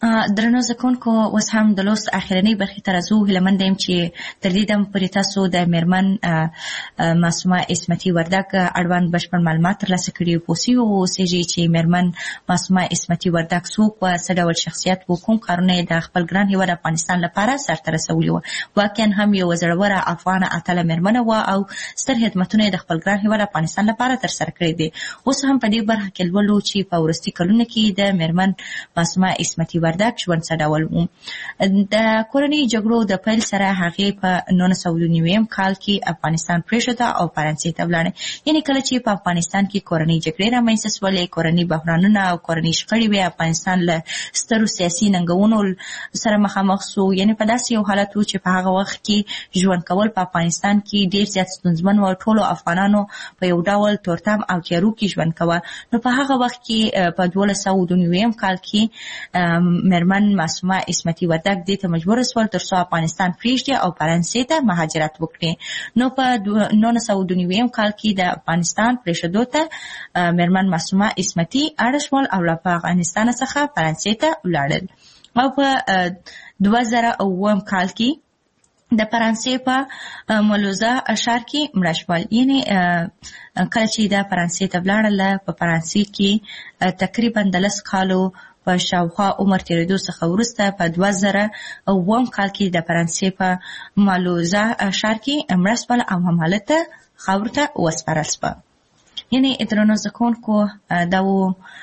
درنو زکونکو اوس هم د لوست اخرنۍ برخې ته راځو. هیله منده یم چې تر دې دمه پورې تاسو د میرمن معصومه عصمتي وردګ اړوند بشپړ معلومات ترلاسه کړي پوه سوي اوسېږي چې میرمن معصومه عصمتي وردګ څوک وه، څه ډول شخصیت و، کوم کارونه یې د خپل ګران هېواد افغانستان لپاره سرته رسولي وه. واقعا هم یوه زړوره افغانه اتله میرمنه وه او ستر خدمتونه یې د خپل ګران هېواد افغانستان لپاره ترسره کړي دي. اوس هم په دې برخه کې لولو چې په وروستي کلونو کې د میرمن معصومه عصمتي وردګ ژوند څه ډول و. د کورنۍ جګړو د پیل سره هغې په نولس سوه نوي کال کې افغانستان پرېښوده او فرانسې ته ولاړه. یعنې کله چې په افغانستان کې کورنۍ جګړې رامنځته سولې، کورنۍ بحرانونه او کورنۍ شخړې وې، افغانستان له سترو سیاسي ننګونو سره مخامخ سو. یعنې په داسې یو حالت و چې په هغه وخت کې ژوند کول په افغانستان کې ډېر زیات ستونزمن و. ټولو افغانانو په یو ډول تورتم او تیارو کې ژوند کوه. نو په هغه وخت کې په دولس سوه نوي کال کې میرمن معصومه عصمتي وردګ دې ته مجبور شول تر څو افغانستان پرېږدي او فرانسې ته مهاجرت وکړي. نو په نولس سوه نوي کال کې د افغانستان پرېښودو ته میرمن معصومه عصمتي اړ شول او له افغانستان څخه فرانسې ته ولاړل. او په دوه زره اووم کال کې د فرانسې په مولوزه ښار کې مړه شول. یعنې کله چې د فرانسې ته ولاړله، په فرانسې کې تقریبا د لس کالو په شاوخوا عمر تېرېدو څخه وروسته په دوه زره اووم کال کې د فرانسې په مالوزه ښار کې مړه شول او همالته خاورو ته وسپارل شوه. یعنې درنو زده کوونکو دا و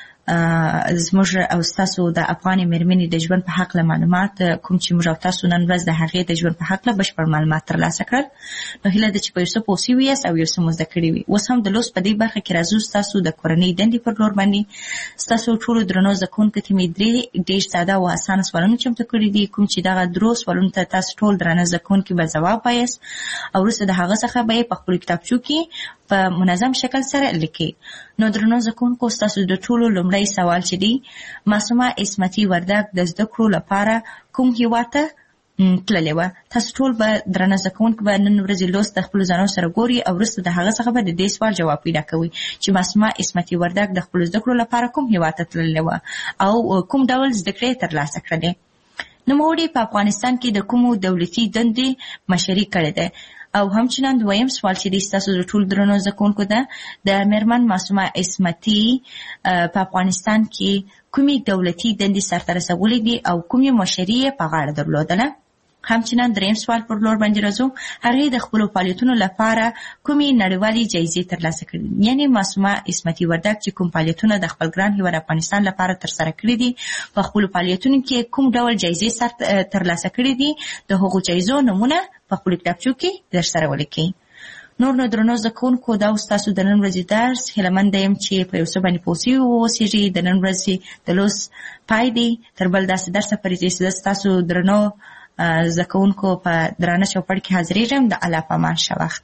زموږ او ستاسو د افغانې مېرمنې د ژوند په هکله معلومات، کوم چې موږ او تاسو نن ورځ د هغې د ژوند په هکله بشپړ معلومات ترلاسه کړل. نو هیله ده چې په یو څه پوه سوي یاست او یو څه مو زده کړي وي. اوس هم د لوست په دې برخه کې راځو ستاسو د کورنۍ دندې پر لور باندې. ستاسو ټولو درنو زده کوونکو ته مې درې ډېر ساده او اسانه سوالونه چمتو کړي دي، کوم چې دغه درو سوالونو ته تاسو ټول درانه زده کوونکي به ځواب وایاست او وروسته د هغه څخه به یې په خپلو کتابچو کې په منظم شکل سره لیکي. نو درنو زده کوونکو ستاسو د ټولو لومړی سوال چې دی، معصومه عصمتي وردګ د زده کړو لپاره کوم هېواد ته تللې وه؟ تاسو ټول به درنه زده کوونکي به نن ورځې لوست د خپلو ځانونو سره ګوري او وروسته د هغه څخه به د دې سوال جواب پیدا کوئ چې معصومه عصمتي وردګ د خپلو زده کړو لپاره کوم هېواد ته تللې وه او کوم ډول زده کړې یې ترلاسه کړلې. نوموړې په افغانستان کې د کومو دولتي دندې مشري کړې ده؟ او همچنان دویم سوال چې دی ستاسو د ټولو درنو زده کوونکو ده، د میرمن معصومه عصمتي په افغانستان کې کومې دولتي دندې سرته رسولې دي او کومې مشري یې په غاړه درلودله؟ همچنان دریم سوال پر لور باندې راځو، هغې د خپلو فعالیتونو لپاره کومې نړیوالې جایزې ترلاسه کړي دي؟ یعنې معصومه عصمتي وردګ چې کوم فعالیتونه د خپل ګران هېواد افغانستان لپاره ترسره کړي دي، په خپلو فعالیتونو کې کوم ډول جایزې سر ترلاسه کړي دي، د هغو جایزو نومونه په خپلو کتابچو کې درسره ولیکئ. نور نو درنو زده کوونکو، دا ستاسو د نن ورځې درس. هیله منده یم چې په یو څه باندې پوه سوي واوسېږئ. د نن ورځې د لوست پای دی. تر بل داسې درسه پورې چې زه ستاسو درنو زده کوونکو په درانه چوپړ کې حاضرېږم. د الله په امان ښه وخت.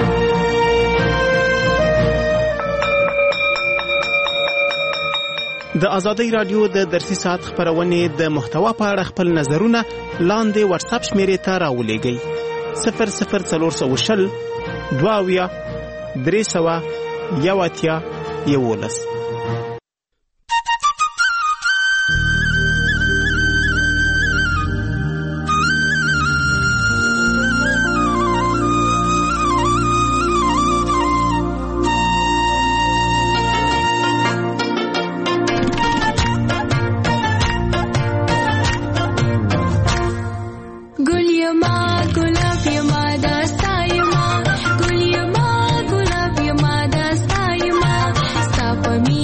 د ازادۍ راډیو د درسي ساعت خپرونې د محتوا په اړه خپل نظرونه لاندې واتساپ شمیرې ته راولېږئ: صفر صفر څلور سوه شل دوه اویا درې سوه یو اتیا یولس. For me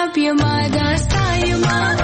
یما داستا یما